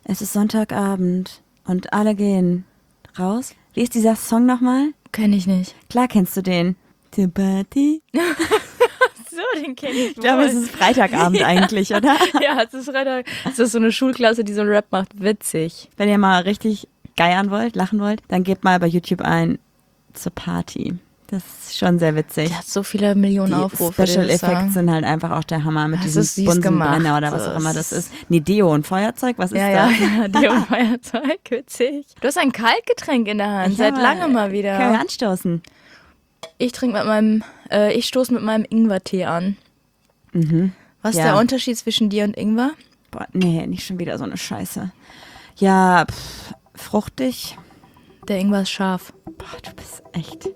Es ist Sonntagabend und alle gehen raus. Wie ist dieser Song nochmal? Kenn ich nicht. Klar kennst du den. The Party. So, den kenn ich Ich glaube, es ist Freitagabend eigentlich, oder? Ja, es ist Freitag. Es ist so eine Schulklasse, die so einen Rap macht. Witzig. Wenn ihr mal richtig geiern wollt, lachen wollt, dann gebt mal bei YouTube ein The Party. Das ist schon sehr witzig. Der hat so viele Millionen Die Aufrufe. Special der Song. Effects sind halt einfach auch der Hammer mit Das diesem ist süß Bunsenbrenner gemacht. oder was auch immer das ist. Nee, Deo und Feuerzeug, was ist Ja, das? ja, die und Feuerzeug, witzig. Du hast ein Kaltgetränk in der Hand, seit langem mal wieder. Können wir anstoßen? Ich stoße mit meinem Ingwertee an. Was ist Ja. der Unterschied zwischen dir und Ingwer? Boah, nee, nicht schon wieder so eine Scheiße. Ja, fruchtig. Der Ingwer ist scharf. Boah, du bist echt.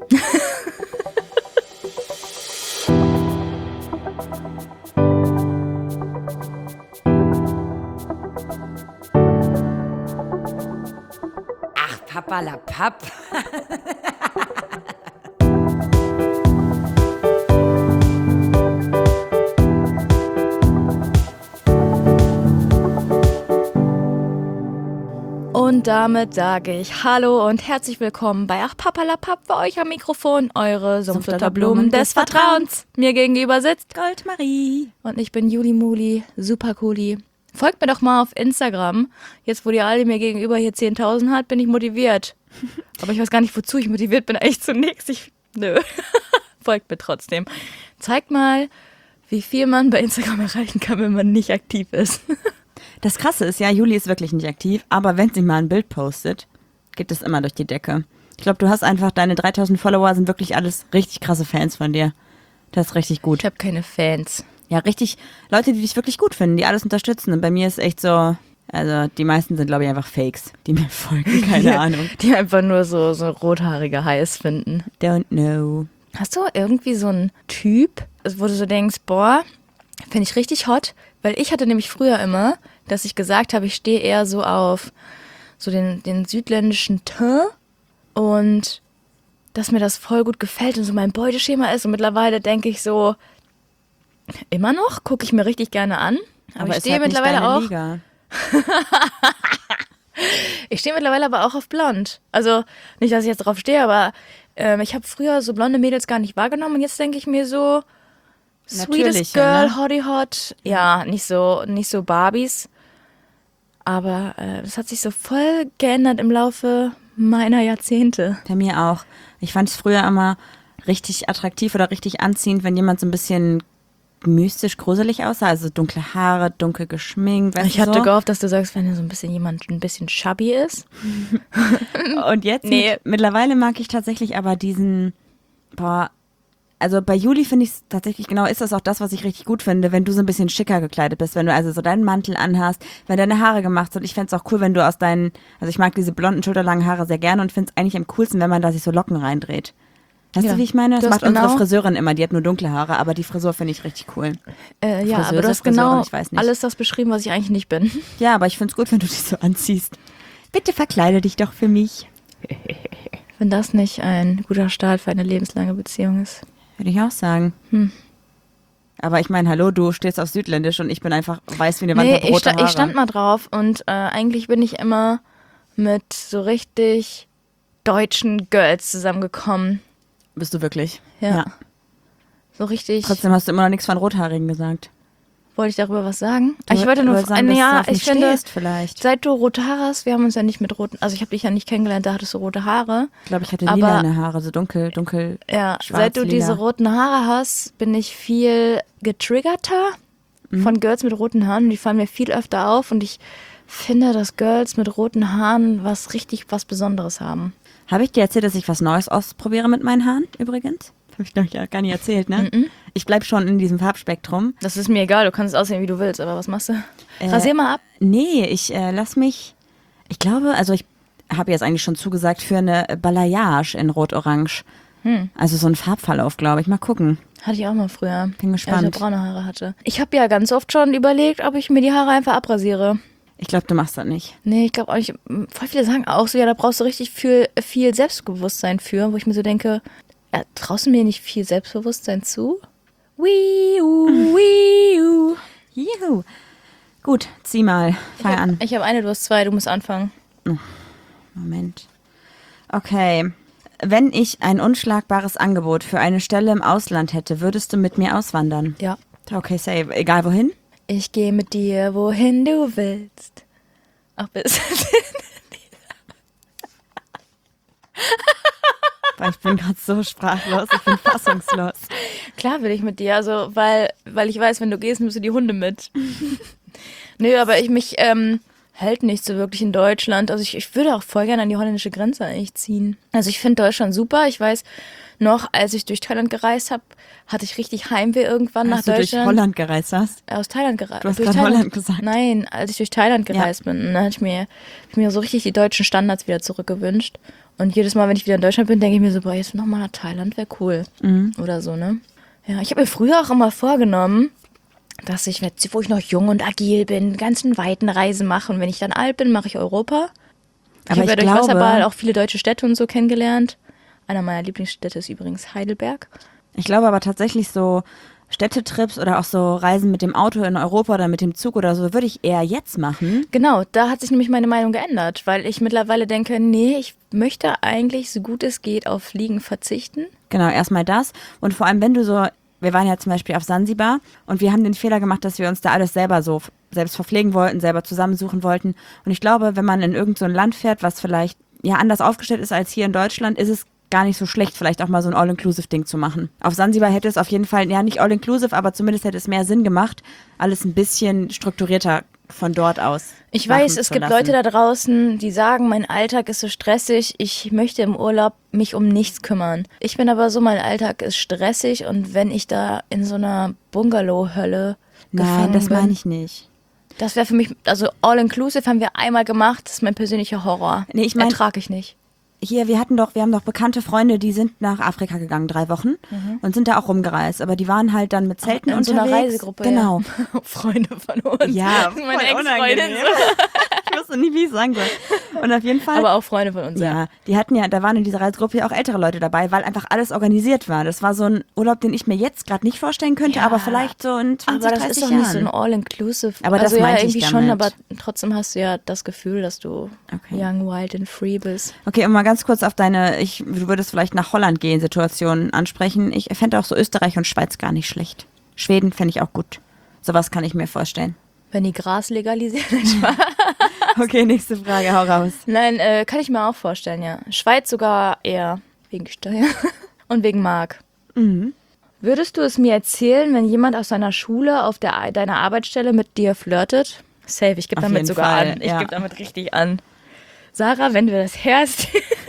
Ach, Papalapap. Und damit sage ich Hallo und herzlich willkommen bei Ach Papalapap, bei euch am Mikrofon, eure Sumpfdotterblumen des Vertrauens. Mir gegenüber sitzt Goldmarie. und ich bin Juli Muli, super cooli. Folgt mir doch mal auf Instagram. Jetzt, wo die alle mir gegenüber hier 10.000 hat, bin ich motiviert. Aber ich weiß gar nicht, wozu ich motiviert bin. Eigentlich zu nichts. Nö. Folgt mir trotzdem. Zeigt mal, wie viel man bei Instagram erreichen kann, wenn man nicht aktiv ist. Das Krasse ist ja, Juli ist wirklich nicht aktiv, aber wenn sie mal ein Bild postet, geht es immer durch die Decke. Ich glaube, du hast einfach, deine 3.000 Follower sind wirklich alles richtig krasse Fans von dir. Das ist richtig gut. Ich habe keine Fans. Ja, richtig, Leute, die dich wirklich gut finden, die alles unterstützen. Und bei mir ist echt so, also die meisten sind, glaube ich, einfach Fakes, die mir folgen, keine Ahnung. Die einfach nur so rothaarige heiß finden. Don't know. Hast du irgendwie so einen Typ, wo du so denkst, boah, finde ich richtig hot? Weil ich hatte nämlich früher immer, dass ich gesagt habe, ich stehe eher so auf so den südländischen Teint und dass mir das voll gut gefällt und so mein Beuteschema ist. Und mittlerweile denke ich so, immer noch, gucke ich mir richtig gerne an. Aber ich ist stehe halt nicht mittlerweile deine auch. Liga. Ich stehe mittlerweile aber auch auf blond. Also nicht, dass ich jetzt drauf stehe, aber ich habe früher so blonde Mädels gar nicht wahrgenommen und jetzt denke ich mir so, sweetest Natürliche, girl, ne? hottie hot. Ja, nicht so Barbies. Aber das hat sich so voll geändert im Laufe meiner Jahrzehnte. Bei mir auch. Ich fand es früher immer richtig attraktiv oder richtig anziehend, wenn jemand so ein bisschen mystisch gruselig aussah. Also dunkle Haare, dunkel geschminkt, weißt Ich du hatte so? gehofft, dass du sagst, wenn so ein bisschen jemand ein bisschen chubby ist. Und jetzt Nee. mittlerweile mag ich tatsächlich aber diesen, also bei Juli finde ich es tatsächlich, genau, ist das auch das, was ich richtig gut finde, wenn du so ein bisschen schicker gekleidet bist, wenn du also so deinen Mantel anhast, wenn deine Haare gemacht sind. Ich fände es auch cool, wenn du also ich mag diese blonden, schulterlangen Haare sehr gerne und finde es eigentlich am coolsten, wenn man da sich so Locken reindreht. Weißt Ja. du, wie ich meine? Das Du hast macht unsere genau- Friseurin immer, die hat nur dunkle Haare, aber die Frisur finde ich richtig cool. Ja, Friseuse, aber du hast Friseurin, genau ich weiß nicht. alles das beschrieben, was ich eigentlich nicht bin. Ja, aber ich finde es gut, wenn du dich so anziehst. Bitte verkleide dich doch für mich. Wenn das nicht ein guter Start für eine lebenslange Beziehung ist. Würde ich auch sagen. Aber ich meine, hallo, du stehst auf Südländisch und ich bin einfach weiß wie eine Wand Nee, mit rote Haare. ich stand mal drauf und eigentlich bin ich immer mit so richtig deutschen Girls zusammengekommen. Bist du wirklich? Ja. So richtig. Trotzdem hast du immer noch nichts von Rothaarigen gesagt. Wollte ich darüber was sagen? Du Ich wollte nur wolltest sagen, dass du ja, auf mich ich finde, stehst vielleicht. seit du rote Haare hast, wir haben uns ja nicht mit roten, also ich habe dich ja nicht kennengelernt, da hattest du rote Haare. Ich glaube, ich hatte aber- lilane Haare, so dunkel, Ja, schwarz, seit du lila. diese roten Haare hast, bin ich viel getriggerter von Girls mit roten Haaren und die fallen mir viel öfter auf und ich finde, dass Girls mit roten Haaren was Besonderes haben. Habe ich dir erzählt, dass ich was Neues ausprobiere mit meinen Haaren übrigens? Habe ich, glaube ich, ja gar nicht erzählt, ne? Ich bleibe schon in diesem Farbspektrum. Das ist mir egal, du kannst es aussehen, wie du willst, aber was machst du? Rasier mal ab. Nee, ich lass mich, ich glaube, also ich habe jetzt eigentlich schon zugesagt für eine Balayage in Rot-Orange. Also so ein Farbverlauf, glaube ich. Mal gucken. Hatte ich auch mal früher. Bin gespannt. Als ich braune Haare hatte. Ich habe ja ganz oft schon überlegt, ob ich mir die Haare einfach abrasiere. Ich glaube, du machst das nicht. Nee, ich glaube auch nicht. Voll viele sagen auch so, ja, da brauchst du richtig viel Selbstbewusstsein für, wo ich mir so denke, ja, traust du mir nicht viel Selbstbewusstsein zu? Juhu. Juhu. Gut, zieh mal. Fang an. Ich habe eine, du hast zwei, du musst anfangen. Moment. Okay. Wenn ich ein unschlagbares Angebot für eine Stelle im Ausland hätte, würdest du mit mir auswandern? Ja. Okay, save. Egal wohin? Ich gehe mit dir, wohin du willst. Ach, bis. Weil ich bin gerade so sprachlos, ich bin fassungslos. Klar will ich mit dir, also weil ich weiß, wenn du gehst, müssen die Hunde mit. Nö, aber mich hält nicht so wirklich in Deutschland. Also ich würde auch voll gerne an die holländische Grenze eigentlich ziehen. Also ich finde Deutschland super. Ich weiß noch, als ich durch Thailand gereist habe, hatte ich richtig Heimweh irgendwann nach Als du durch Deutschland. Holland gereist hast? Aus Thailand gereist. Du hast gerade Holland gesagt. Nein, als ich durch Thailand gereist bin, dann hatte ich mir so richtig die deutschen Standards wieder zurückgewünscht. Und jedes Mal, wenn ich wieder in Deutschland bin, denke ich mir so, boah, jetzt nochmal nach Thailand wäre cool. Oder so, ne? Ja, ich habe mir früher auch immer vorgenommen, dass ich, wo ich noch jung und agil bin, ganzen weiten Reisen mache. Und wenn ich dann alt bin, mache ich Europa. Ich habe ja durch Wasserball auch viele deutsche Städte und so kennengelernt. Einer meiner Lieblingsstädte ist übrigens Heidelberg. Ich glaube aber tatsächlich so Städtetrips oder auch so Reisen mit dem Auto in Europa oder mit dem Zug oder so, würde ich eher jetzt machen. Genau, da hat sich nämlich meine Meinung geändert, weil ich mittlerweile denke, nee, ich möchte eigentlich so gut es geht auf Fliegen verzichten. Genau, erstmal das. Und vor allem, wenn du so, wir waren ja zum Beispiel auf Sansibar und wir haben den Fehler gemacht, dass wir uns da alles selber so selbst verpflegen wollten, selber zusammensuchen wollten. Und ich glaube, wenn man in irgend so ein Land fährt, was vielleicht ja anders aufgestellt ist als hier in Deutschland, ist es gar nicht so schlecht, vielleicht auch mal so ein All-Inclusive-Ding zu machen. Auf Sansibar hätte es auf jeden Fall, ja nicht All-Inclusive, aber zumindest hätte es mehr Sinn gemacht, alles ein bisschen strukturierter von dort aus. Ich weiß, es gibt Leute da draußen, die sagen, mein Alltag ist so stressig, ich möchte im Urlaub mich um nichts kümmern. Ich bin aber so, mein Alltag ist stressig und wenn ich da in so einer Bungalow-Hölle gefangen bin. Nein, das meine ich nicht. Das wäre für mich, also All-Inclusive haben wir einmal gemacht, das ist mein persönlicher Horror. Nee, ich mein, ertrage ich nicht. Hier, wir haben doch bekannte Freunde, die sind nach Afrika gegangen, 3 Wochen und sind da auch rumgereist. Aber die waren halt dann mit Zelten in unterwegs. So einer Reisegruppe, genau. Ja. Freunde von uns. Ja, meine Ex-Freundin. Ich wusste nie, wie ich es sagen soll. Und auf jeden Fall. Aber auch Freunde von uns, ja. Die hatten ja, da waren in dieser Reisegruppe ja auch ältere Leute dabei, weil einfach alles organisiert war. Das war so ein Urlaub, den ich mir jetzt gerade nicht vorstellen könnte, Ja, aber vielleicht so in 20, aber das 30 ist doch Jahren. nicht so ein All-Inclusive. Aber das also meinte ja, irgendwie ich schon, damit. aber trotzdem hast du ja das Gefühl, dass du young, wild and free bist. Okay, um mal ganz kurz auf deine, du würdest vielleicht nach Holland gehen, Situationen ansprechen. Ich fände auch so Österreich und Schweiz gar nicht schlecht. Schweden fände ich auch gut. Sowas kann ich mir vorstellen. Wenn die Gras legalisieren. Okay, nächste Frage, hau raus. Nein, kann ich mir auch vorstellen, ja. Schweiz sogar eher wegen Steuer und wegen Mark. Mhm. Würdest du es mir erzählen, wenn jemand aus deiner Schule auf deiner Arbeitsstelle mit dir flirtet? Safe, ich gebe Auf damit jeden sogar Fall, an. Ich ja. gebe damit richtig an. Sarah, wenn du das hörst,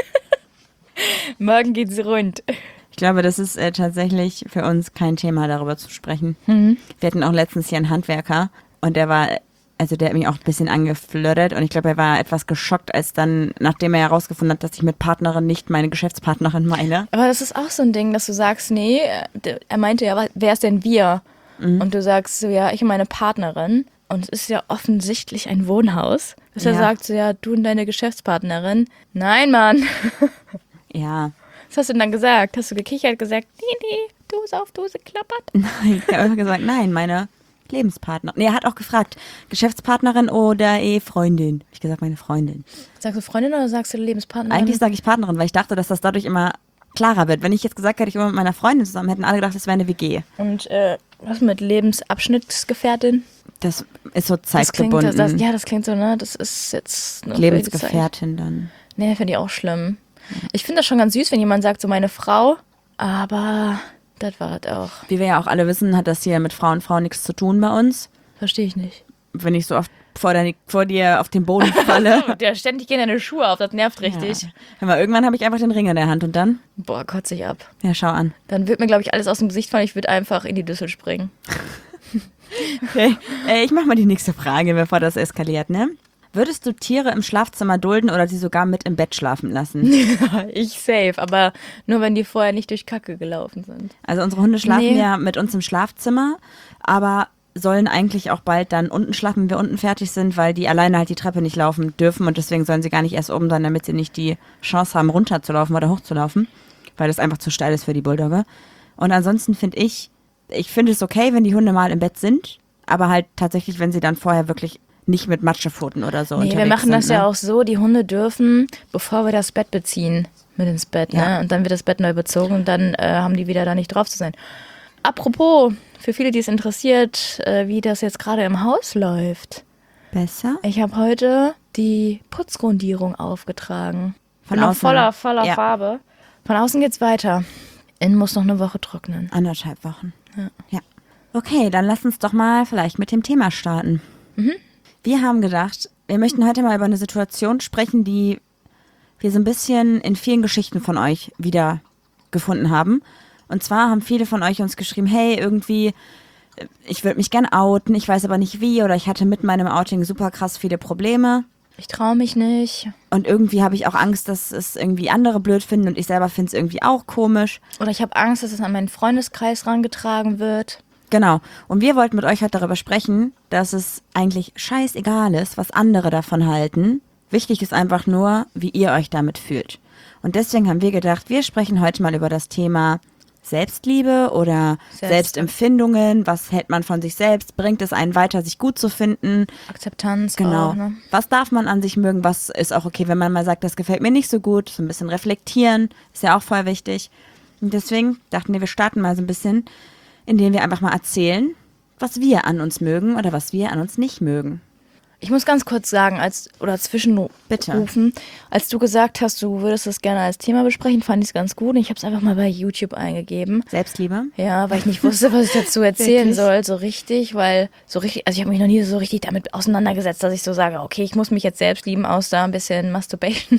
morgen geht's rund. Ich glaube, das ist tatsächlich für uns kein Thema, darüber zu sprechen. Wir hatten auch letztens hier einen Handwerker und der hat mich auch ein bisschen angeflirtet und ich glaube, er war etwas geschockt, als dann, nachdem er herausgefunden hat, dass ich mit Partnerin nicht meine Geschäftspartnerin meine. Aber das ist auch so ein Ding, dass du sagst, nee, er meinte ja, wer ist denn wir? Und du sagst so, ja, ich und meine Partnerin. Und es ist ja offensichtlich ein Wohnhaus. Dass er sagt so, ja, du und deine Geschäftspartnerin. Nein, Mann. Ja. Was hast du denn dann gesagt? Hast du gekichert, gesagt, nee, Dose auf Dose klappert? Nein, ich habe gesagt, nein, meine Lebenspartner. Nee, er hat auch gefragt, Geschäftspartnerin oder Freundin. Ich gesagt, meine Freundin. Sagst du Freundin oder sagst du Lebenspartnerin? Eigentlich sage ich Partnerin, weil ich dachte, dass das dadurch immer klarer wird. Wenn ich jetzt gesagt hätte, ich war mit meiner Freundin zusammen, hätten alle gedacht, das wäre eine WG. Und was mit Lebensabschnittsgefährtin? Das ist so zeitgebunden. Das klingt so, ne? Das ist jetzt eine Lebensgefährtin dann. Nee, finde ich auch schlimm. Ich finde das schon ganz süß, wenn jemand sagt, so meine Frau, aber das war das auch. Wie wir ja auch alle wissen, hat das hier mit Frau und Frau nichts zu tun bei uns. Verstehe ich nicht. Wenn ich so oft vor dir auf den Boden falle. Der ständig gehen deine Schuhe auf, das nervt richtig. Ja. Aber irgendwann habe ich einfach den Ring in der Hand und dann? Boah, kotze ich ab. Ja, schau an. Dann wird mir, glaube ich, alles aus dem Gesicht fallen. Ich würde einfach in die Düssel springen. Okay, ich mach mal die nächste Frage, bevor das eskaliert, ne? Würdest du Tiere im Schlafzimmer dulden oder sie sogar mit im Bett schlafen lassen? Ja, ich safe, aber nur wenn die vorher nicht durch Kacke gelaufen sind. Also unsere Hunde schlafen ja mit uns im Schlafzimmer, aber sollen eigentlich auch bald dann unten schlafen, wenn wir unten fertig sind, weil die alleine halt die Treppe nicht laufen dürfen und deswegen sollen sie gar nicht erst oben sein, damit sie nicht die Chance haben, runterzulaufen oder hochzulaufen, weil das einfach zu steil ist für die Bulldogge. Und ansonsten finde ich finde es okay, wenn die Hunde mal im Bett sind, aber halt tatsächlich, wenn sie dann vorher wirklich nicht mit Matschepfoten oder so Nee, wir unterwegs machen sind, das ne? ja auch so, die Hunde dürfen, bevor wir das Bett beziehen, mit ins Bett, Ja. ne? Und dann wird das Bett neu bezogen und dann haben die wieder da nicht drauf zu sein. Apropos, für viele, die es interessiert, wie das jetzt gerade im Haus läuft. Besser? Ich habe heute die Putzgrundierung aufgetragen. Von Bin noch außen. voller Ja. Farbe. Von außen geht's weiter. Innen muss noch eine Woche trocknen. 1,5 Wochen. Ja. Okay, dann lass uns doch mal vielleicht mit dem Thema starten. Wir haben gedacht, wir möchten heute mal über eine Situation sprechen, die wir so ein bisschen in vielen Geschichten von euch wieder gefunden haben. Und zwar haben viele von euch uns geschrieben, hey, irgendwie, ich würde mich gern outen, ich weiß aber nicht wie, oder ich hatte mit meinem Outing super krass viele Probleme. Ich traue mich nicht. Und irgendwie habe ich auch Angst, dass es irgendwie andere blöd finden und ich selber finde es irgendwie auch komisch. Oder ich habe Angst, dass es an meinen Freundeskreis rangetragen wird. Genau. Und wir wollten mit euch heute darüber sprechen, dass es eigentlich scheißegal ist, was andere davon halten. Wichtig ist einfach nur, wie ihr euch damit fühlt. Und deswegen haben wir gedacht, wir sprechen heute mal über das Thema Selbstliebe oder Selbstempfindungen. Was hält man von sich selbst? Bringt es einen weiter, sich gut zu finden? Akzeptanz Genau. auch, ne? Was darf man an sich mögen? Was ist auch okay, wenn man mal sagt, das gefällt mir nicht so gut? So ein bisschen reflektieren ist ja auch voll wichtig. Und deswegen dachten wir starten mal so ein bisschen, indem wir einfach mal erzählen, was wir an uns mögen oder was wir an uns nicht mögen. Ich muss ganz kurz sagen, zwischenrufen, als du gesagt hast, du würdest das gerne als Thema besprechen, fand ich es ganz gut. Und ich habe es einfach mal bei YouTube eingegeben. Selbstliebe? Ja, weil ich nicht wusste, was ich dazu erzählen Wirklich? soll, so richtig, also ich habe mich noch nie so richtig damit auseinandergesetzt, dass ich so sage, okay, ich muss mich jetzt selbst lieben, außer ein bisschen Masturbation.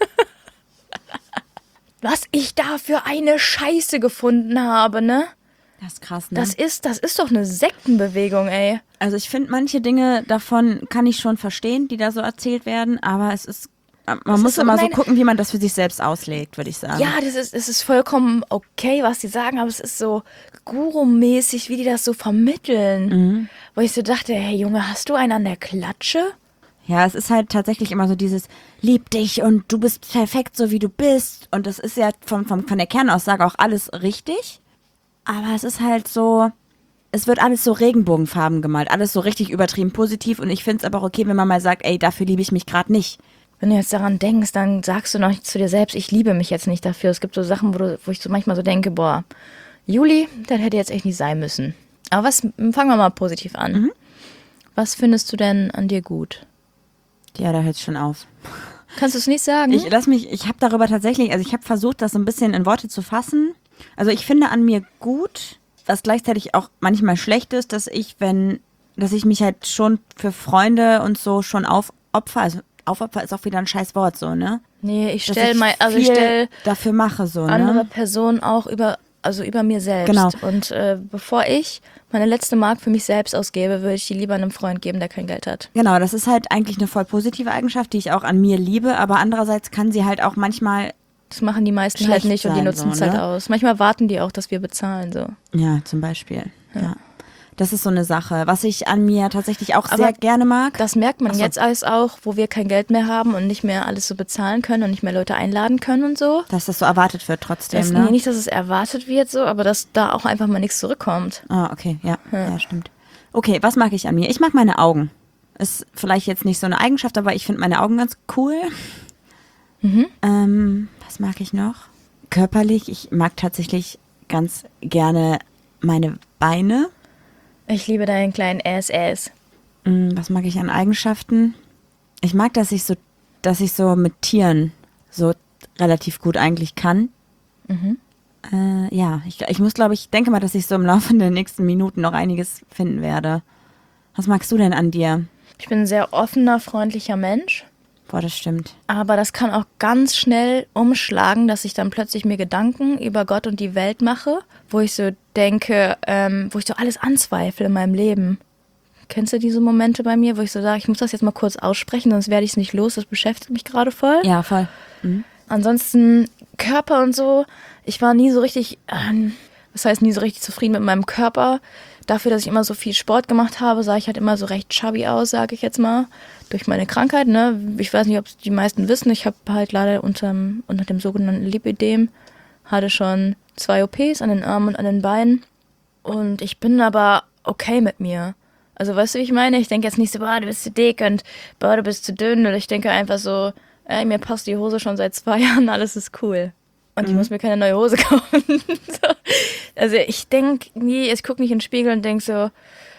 Was ich da für eine Scheiße gefunden habe, ne? Das ist krass, ne? Das ist doch eine Sektenbewegung, ey. Also ich finde, manche Dinge davon kann ich schon verstehen, die da so erzählt werden, aber man muss ist so- immer so nein. gucken, wie man das für sich selbst auslegt, würde ich sagen. Ja, es ist vollkommen okay, was die sagen, aber es ist so Guru-mäßig, wie die das so vermitteln. Wo ich so dachte, hey Junge, hast du einen an der Klatsche? Ja, es ist halt tatsächlich immer so dieses lieb dich und du bist perfekt, so wie du bist. Und das ist ja von der Kernaussage auch alles richtig. Aber es ist halt so, es wird alles so regenbogenfarben gemalt, alles so richtig übertrieben positiv. Und ich finde es aber auch okay, wenn man mal sagt, ey, dafür liebe ich mich gerade nicht. Wenn du jetzt daran denkst, dann sagst du noch nicht zu dir selbst, ich liebe mich jetzt nicht dafür. Es gibt so Sachen, wo ich so manchmal so denke, boah, Juli, das hätte jetzt echt nicht sein müssen. Aber fangen wir mal positiv an. Was findest du denn an dir gut? Ja, da hört es schon auf. Kannst du es nicht sagen? Ich habe darüber tatsächlich, also ich habe versucht, das so ein bisschen in Worte zu fassen. Also ich finde an mir gut, was gleichzeitig auch manchmal schlecht ist, dass ich mich halt schon für Freunde und so schon aufopfer. Also aufopfer ist auch wieder ein scheiß Wort so, ne? Nee, ich Dass stelle dafür mache so, andere ne? Personen auch über mir selbst. Genau. Und bevor ich meine letzte Mark für mich selbst ausgebe, würde ich die lieber einem Freund geben, der kein Geld hat. Genau, das ist halt eigentlich eine voll positive Eigenschaft, die ich auch an mir liebe, aber andererseits kann sie halt auch manchmal, Das machen die meisten Schlecht halt nicht und die sein, nutzen so, es halt ne? aus. Manchmal warten die auch, dass wir bezahlen. So. ja, zum Beispiel, ja. Das ist so eine Sache, was ich an mir tatsächlich auch Aber sehr gerne mag. Das merkt man Ach so. jetzt alles auch, wo wir kein Geld mehr haben und nicht mehr alles so bezahlen können und nicht mehr Leute einladen können und so. Dass das so erwartet wird trotzdem, Nee, ne? nicht, dass es erwartet wird, so, aber dass da auch einfach mal nichts zurückkommt. Ah, okay, ja, stimmt. Okay, was mag ich an mir? Ich mag meine Augen. Ist vielleicht jetzt nicht so eine Eigenschaft, aber ich finde meine Augen ganz cool. Was mag ich noch? Körperlich, ich mag tatsächlich ganz gerne meine Beine. Ich liebe deinen kleinen SS. Was mag ich an Eigenschaften? Ich mag, dass ich so mit Tieren so relativ gut eigentlich kann. Ja, ich denke mal, dass ich so im Laufe der nächsten Minuten noch einiges finden werde. Was magst du denn an dir? Ich bin ein sehr offener, freundlicher Mensch. Boah, das stimmt. Aber das kann auch ganz schnell umschlagen, dass ich dann plötzlich mir Gedanken über Gott und die Welt mache, wo ich so denke, wo ich so alles anzweifle in meinem Leben. Kennst du diese Momente bei mir, wo ich so sage, ich muss das jetzt mal kurz aussprechen, sonst werde ich es nicht los, das beschäftigt mich gerade voll. Ja, voll. Ansonsten Körper und so, ich war nie so richtig, was heißt nie so richtig zufrieden mit meinem Körper. Dafür, dass ich immer so viel Sport gemacht habe, sah ich halt immer so recht chubby aus, sage ich jetzt mal. Durch meine Krankheit, ne? Ich weiß nicht, ob es die meisten wissen. Ich habe halt leider unter dem sogenannten Lipödem, hatte schon 2 OPs an den Armen und an den Beinen. Und ich bin aber okay mit mir. Also weißt du, wie ich meine? Ich denke jetzt nicht so, boah, du bist zu dick und boah, du bist zu dünn. Oder ich denke einfach so, ey, mir passt die Hose schon seit 2 Jahren, alles ist cool. Und ich muss mir keine neue Hose kaufen. So. Also ich denke nie, ich gucke nicht in den Spiegel und denke so,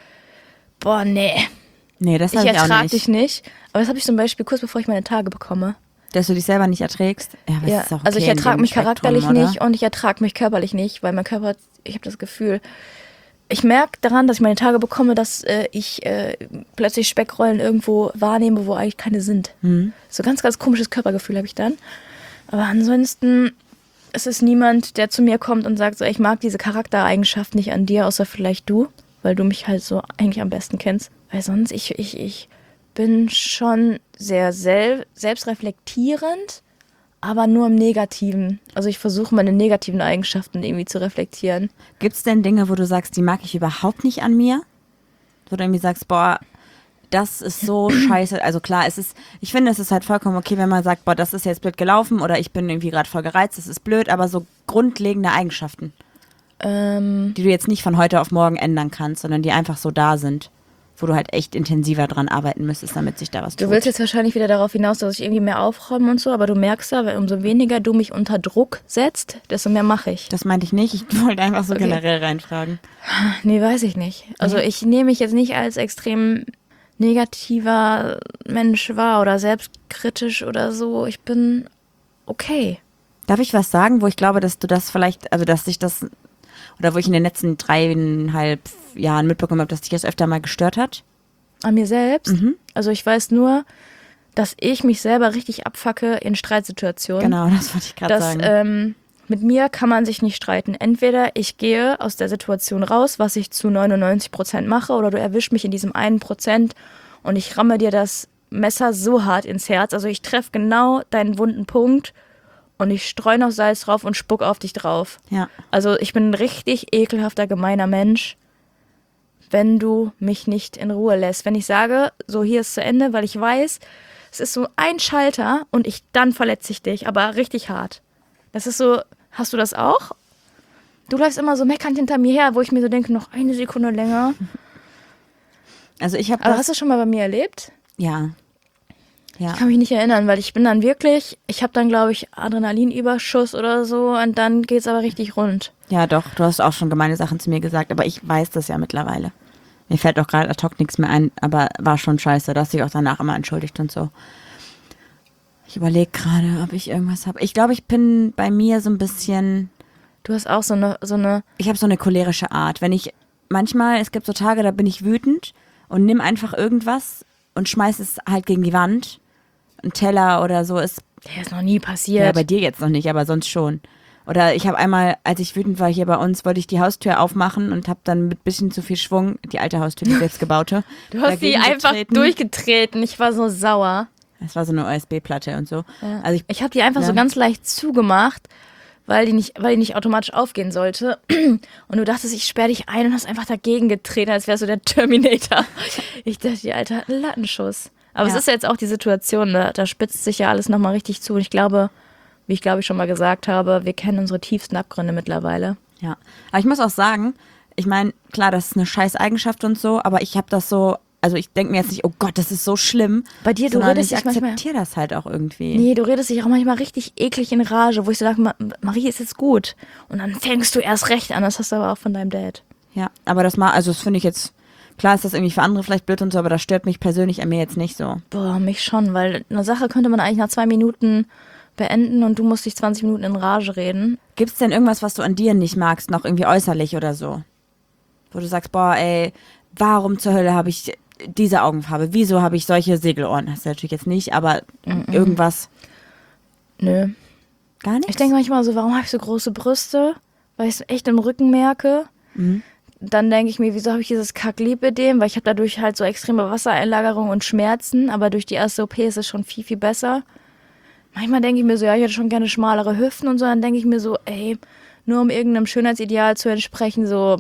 boah, nee. Nee, das Ich habe ich auch ertrage nicht. dich nicht. Aber das habe ich zum Beispiel kurz bevor ich meine Tage bekomme. Dass du dich selber nicht erträgst? Ja, aber Ja, das ist auch okay also ich in ertrage dem mich Spektrum, charakterlich oder? nicht und ich ertrage mich körperlich nicht, weil mein Körper, ich habe das Gefühl, ich merke daran, dass ich meine Tage bekomme, dass ich plötzlich Speckrollen irgendwo wahrnehme, wo eigentlich keine sind. So ganz, ganz komisches Körpergefühl habe ich dann. Aber ansonsten ist es niemand, der zu mir kommt und sagt so, ich mag diese Charaktereigenschaft nicht an dir, außer vielleicht du, weil du mich halt so eigentlich am besten kennst. Weil sonst, ich bin schon sehr selbstreflektierend, aber nur im Negativen. Also ich versuche meine negativen Eigenschaften irgendwie zu reflektieren. Gibt es denn Dinge, wo du sagst, die mag ich überhaupt nicht an mir? Wo du irgendwie sagst, boah, das ist so scheiße. Also klar, ich finde, es ist halt vollkommen okay, wenn man sagt, boah, das ist jetzt blöd gelaufen oder ich bin irgendwie gerade voll gereizt, das ist blöd, aber so grundlegende Eigenschaften, die du jetzt nicht von heute auf morgen ändern kannst, sondern die einfach so da sind, wo du halt echt intensiver dran arbeiten müsstest, damit sich da was tut. Du willst jetzt wahrscheinlich wieder darauf hinaus, dass ich irgendwie mehr aufräume und so, aber du merkst ja, umso weniger du mich unter Druck setzt, desto mehr mache ich. Das meinte ich nicht, ich wollte einfach so generell reinfragen. Nee, weiß ich nicht. Also ich nehme mich jetzt nicht als extrem negativer Mensch wahr oder selbstkritisch oder so. Ich bin okay. Darf ich was sagen, wo ich glaube, dass du das vielleicht, also dass sich das, oder wo ich in den letzten 3,5 Jahren mitbekommen habe, dass dich das öfter mal gestört hat? An mir selbst? Also ich weiß nur, dass ich mich selber richtig abfacke in Streitsituationen. Genau, das wollte ich gerade sagen. Mit mir kann man sich nicht streiten. Entweder ich gehe aus der Situation raus, was ich zu 99% mache, oder du erwischst mich in diesem 1% und ich ramme dir das Messer so hart ins Herz. Also ich treffe genau deinen wunden Punkt und ich streue noch Salz drauf und spuck auf dich drauf. Ja. Also ich bin ein richtig ekelhafter, gemeiner Mensch, wenn du mich nicht in Ruhe lässt. Wenn ich sage, so hier ist zu Ende, weil ich weiß, es ist so ein Schalter und dann verletze ich dich, aber richtig hart. Das ist so, hast du das auch? Du läufst immer so meckernd hinter mir her, wo ich mir so denke, noch eine Sekunde länger. Also ich habe Aber das, hast du schon mal bei mir erlebt? ja. Ja. Ich kann mich nicht erinnern, weil ich bin dann wirklich, ich habe dann, glaube ich, Adrenalinüberschuss oder so und dann geht's aber richtig rund. Ja, doch, du hast auch schon gemeine Sachen zu mir gesagt, aber ich weiß das ja mittlerweile. Mir fällt auch gerade ad hoc nichts mehr ein, aber war schon scheiße, dass ich auch danach immer entschuldigt und so. Ich überlege gerade, ob ich irgendwas habe. Ich glaube, ich bin bei mir so ein bisschen, Du hast auch so eine. ich habe so eine cholerische Art. Es gibt so Tage, da bin ich wütend und nimm einfach irgendwas und schmeiß es halt gegen die Wand. Ein Teller oder so ist, Der ist noch nie passiert. ja, bei dir jetzt noch nicht, aber sonst schon. Oder ich habe einmal, als ich wütend war hier bei uns, wollte ich die Haustür aufmachen und habe dann mit bisschen zu viel Schwung, die alte Haustür, die selbstgebaute, Du hast die dagegen einfach getreten. durchgetreten. Ich war so sauer. Das war so eine OSB-Platte und so. Ja. Also Ich habe die einfach so ja. ganz leicht zugemacht, weil die nicht automatisch aufgehen sollte. Und du dachtest, ich sperre dich ein und hast einfach dagegen getreten, als wärst du der Terminator. Ich dachte, die Alte hat einen Lattenschuss. Aber Ja. es ist ja jetzt auch die Situation, da spitzt sich ja alles nochmal richtig zu. Und ich glaube, wie ich schon mal gesagt habe, wir kennen unsere tiefsten Abgründe mittlerweile. Ja, aber ich muss auch sagen, ich meine, klar, das ist eine scheiß Eigenschaft und so, aber ich habe das so, also ich denke mir jetzt nicht, oh Gott, das ist so schlimm. Bei dir, du sondern redest ich dich manchmal- akzeptiere das halt auch irgendwie. Nee, du redest dich auch manchmal richtig eklig in Rage, wo ich so sage, Marie, ist jetzt gut. Und dann fängst du erst recht an, das hast du aber auch von deinem Dad. Ja, aber das finde ich jetzt, klar ist das irgendwie für andere vielleicht blöd und so, aber das stört mich persönlich an mir jetzt nicht so. Boah, mich schon, weil eine Sache könnte man eigentlich nach 2 Minuten beenden und du musst dich 20 Minuten in Rage reden. Gibt es denn irgendwas, was du an dir nicht magst, noch irgendwie äußerlich oder so? Wo du sagst, boah, ey, warum zur Hölle habe ich diese Augenfarbe? Wieso habe ich solche Segelohren? Hast du natürlich jetzt nicht, aber irgendwas. Nö. Gar nichts? Ich denke manchmal so, warum habe ich so große Brüste? Weil ich es echt im Rücken merke. Dann denke ich mir, wieso habe ich dieses Kack-Lipödem? Weil ich habe dadurch halt so extreme Wassereinlagerung und Schmerzen, aber durch die erste OP ist es schon viel, viel besser. Manchmal denke ich mir so, ja, ich hätte schon gerne schmalere Hüften und so. Dann denke ich mir so, ey, nur um irgendeinem Schönheitsideal zu entsprechen, so,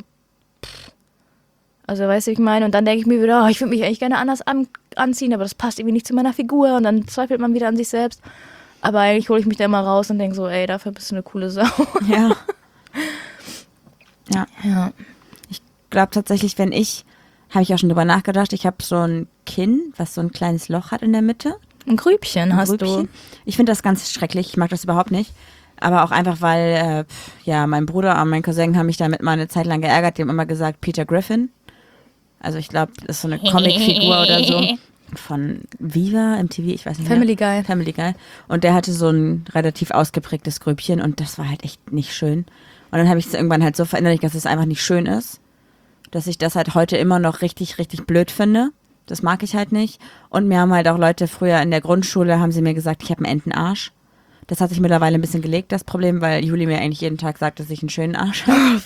also weißt du, wie ich meine? Und dann denke ich mir wieder, oh, ich würde mich eigentlich gerne anders anziehen, aber das passt irgendwie nicht zu meiner Figur. Und dann zweifelt man wieder an sich selbst. Aber eigentlich hole ich mich da immer raus und denke so, ey, dafür bist du eine coole Sau. Ja. Ja. Ja. Ich glaube tatsächlich, wenn ich Habe ich auch schon drüber nachgedacht. Ich habe so ein Kinn, was so ein kleines Loch hat in der Mitte. Ein Grübchen hast Grübchen. du. Ich finde das ganz schrecklich. Ich mag das überhaupt nicht. Aber auch einfach, weil, mein Bruder und mein Cousin haben mich damit mal eine Zeit lang geärgert. Die haben immer gesagt, Peter Griffin. Also ich glaube, das ist so eine Comicfigur oder so. Von Viva, MTV, ich weiß nicht mehr. Family Guy. Und der hatte so ein relativ ausgeprägtes Grübchen und das war halt echt nicht schön. Und dann habe ich es irgendwann halt so verinnerlicht, dass es einfach nicht schön ist. Dass ich das halt heute immer noch richtig, richtig blöd finde. Das mag ich halt nicht. Und mir haben halt auch Leute früher in der Grundschule, haben sie mir gesagt, ich habe einen Entenarsch. Das hat sich mittlerweile ein bisschen gelegt, das Problem, weil Juli mir eigentlich jeden Tag sagt, dass ich einen schönen Arsch habe.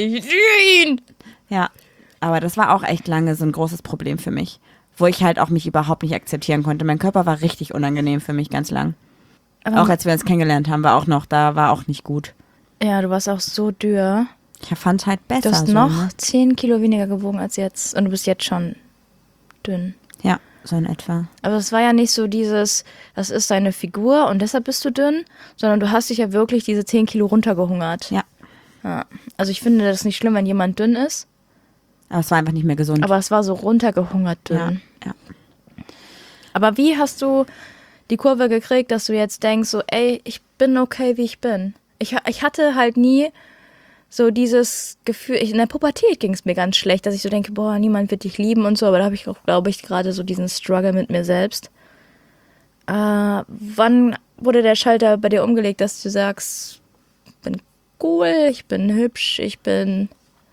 Ja, aber das war auch echt lange so ein großes Problem für mich. Wo ich halt auch mich überhaupt nicht akzeptieren konnte. Mein Körper war richtig unangenehm für mich ganz lang. Aber auch als wir uns kennengelernt haben, war auch nicht gut. Ja, du warst auch so dürr. Ich fand es halt besser. Du hast so, noch ne? 10 Kilo weniger gewogen als jetzt. Und du bist jetzt schon dünn. Ja, so in etwa. Aber es war ja nicht so dieses, das ist deine Figur und deshalb bist du dünn, sondern du hast dich ja wirklich diese 10 Kilo runtergehungert. Ja. Also ich finde das nicht schlimm, wenn jemand dünn ist. Aber es war einfach nicht mehr gesund. Aber es war so runtergehungert dünn. Ja. Aber wie hast du die Kurve gekriegt, dass du jetzt denkst, so, ey, ich bin okay, wie ich bin? Ich hatte halt nie so dieses Gefühl, in der Pubertät ging es mir ganz schlecht, dass ich so denke, boah, niemand wird dich lieben und so, aber da habe ich auch, glaube ich, gerade so diesen Struggle mit mir selbst. Wann wurde der Schalter bei dir umgelegt, dass du sagst, ich bin cool, ich bin hübsch, ich bin...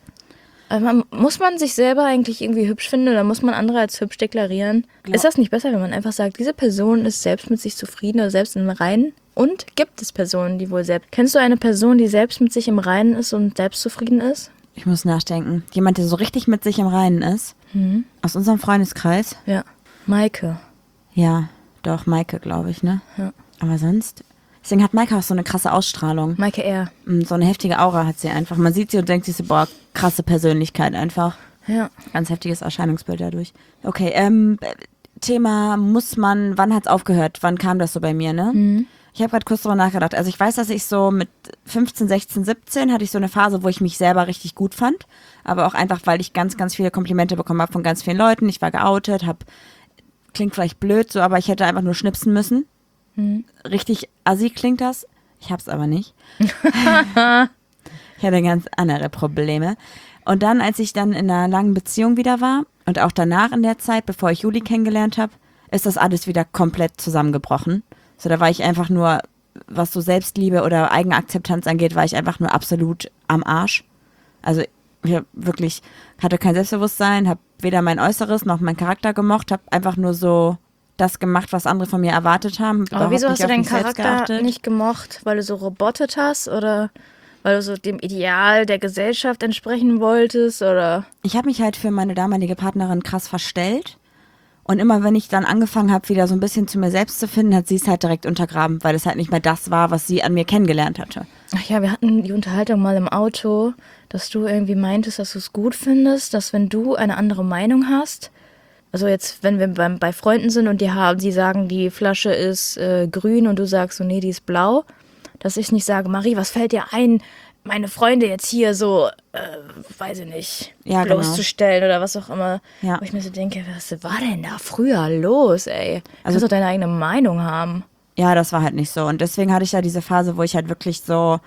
muss man sich selber eigentlich irgendwie hübsch finden oder muss man andere als hübsch deklarieren? Ist das nicht besser, wenn man einfach sagt, diese Person ist selbst mit sich zufrieden oder selbst im Reinen? Und gibt es Personen, die wohl selbst... Kennst du eine Person, die selbst mit sich im Reinen ist und selbst zufrieden ist? Ich muss nachdenken. Jemand, der so richtig mit sich im Reinen ist? Aus unserem Freundeskreis? Ja. Maike. Ja, doch, Maike, glaube ich, ne? Ja. Aber sonst... Deswegen hat Maike auch so eine krasse Ausstrahlung. Maike R. So eine heftige Aura hat sie einfach. Man sieht sie und denkt sich so, boah, krasse Persönlichkeit einfach. Ja. Ganz heftiges Erscheinungsbild dadurch. Okay, Thema wann hat's aufgehört? Wann kam das so bei mir, ne? Ich habe gerade kurz drüber nachgedacht. Also ich weiß, dass ich so mit 15, 16, 17 hatte ich so eine Phase, wo ich mich selber richtig gut fand. Aber auch einfach, weil ich ganz, ganz viele Komplimente bekommen habe von ganz vielen Leuten. Ich war geoutet, klingt vielleicht blöd so, aber ich hätte einfach nur schnipsen müssen. Richtig assi klingt das. Ich hab's aber nicht. Ich hatte ganz andere Probleme. Und dann, als ich dann in einer langen Beziehung wieder war und auch danach in der Zeit, bevor ich Juli kennengelernt habe, ist das alles wieder komplett zusammengebrochen. So, da war ich einfach nur, was so Selbstliebe oder Eigenakzeptanz angeht, war ich einfach nur absolut am Arsch. Also ich hatte kein Selbstbewusstsein, habe weder mein Äußeres noch meinen Charakter gemocht, habe einfach nur so das gemacht, was andere von mir erwartet haben. Aber wieso hast du deinen Charakter nicht gemocht? Weil du so robotet hast oder weil du so dem Ideal der Gesellschaft entsprechen wolltest? Oder? Ich habe mich halt für meine damalige Partnerin krass verstellt. Und immer wenn ich dann angefangen habe, wieder so ein bisschen zu mir selbst zu finden, hat sie es halt direkt untergraben, weil es halt nicht mehr das war, was sie an mir kennengelernt hatte. Ach ja, wir hatten die Unterhaltung mal im Auto, dass du irgendwie meintest, dass du es gut findest, dass wenn du eine andere Meinung hast, also jetzt, wenn wir bei Freunden sind und sie sagen, die Flasche ist grün und du sagst so, nee, die ist blau, dass ich nicht sage, Marie, was fällt dir ein, meine Freunde jetzt hier so, weiß ich nicht, ja, bloßzustellen oder was auch immer. Ja. Wo ich mir so denke, was war denn da früher los, ey? Du kannst doch deine eigene Meinung haben. Ja, das war halt nicht so. Und deswegen hatte ich ja diese Phase, wo ich halt wirklich so,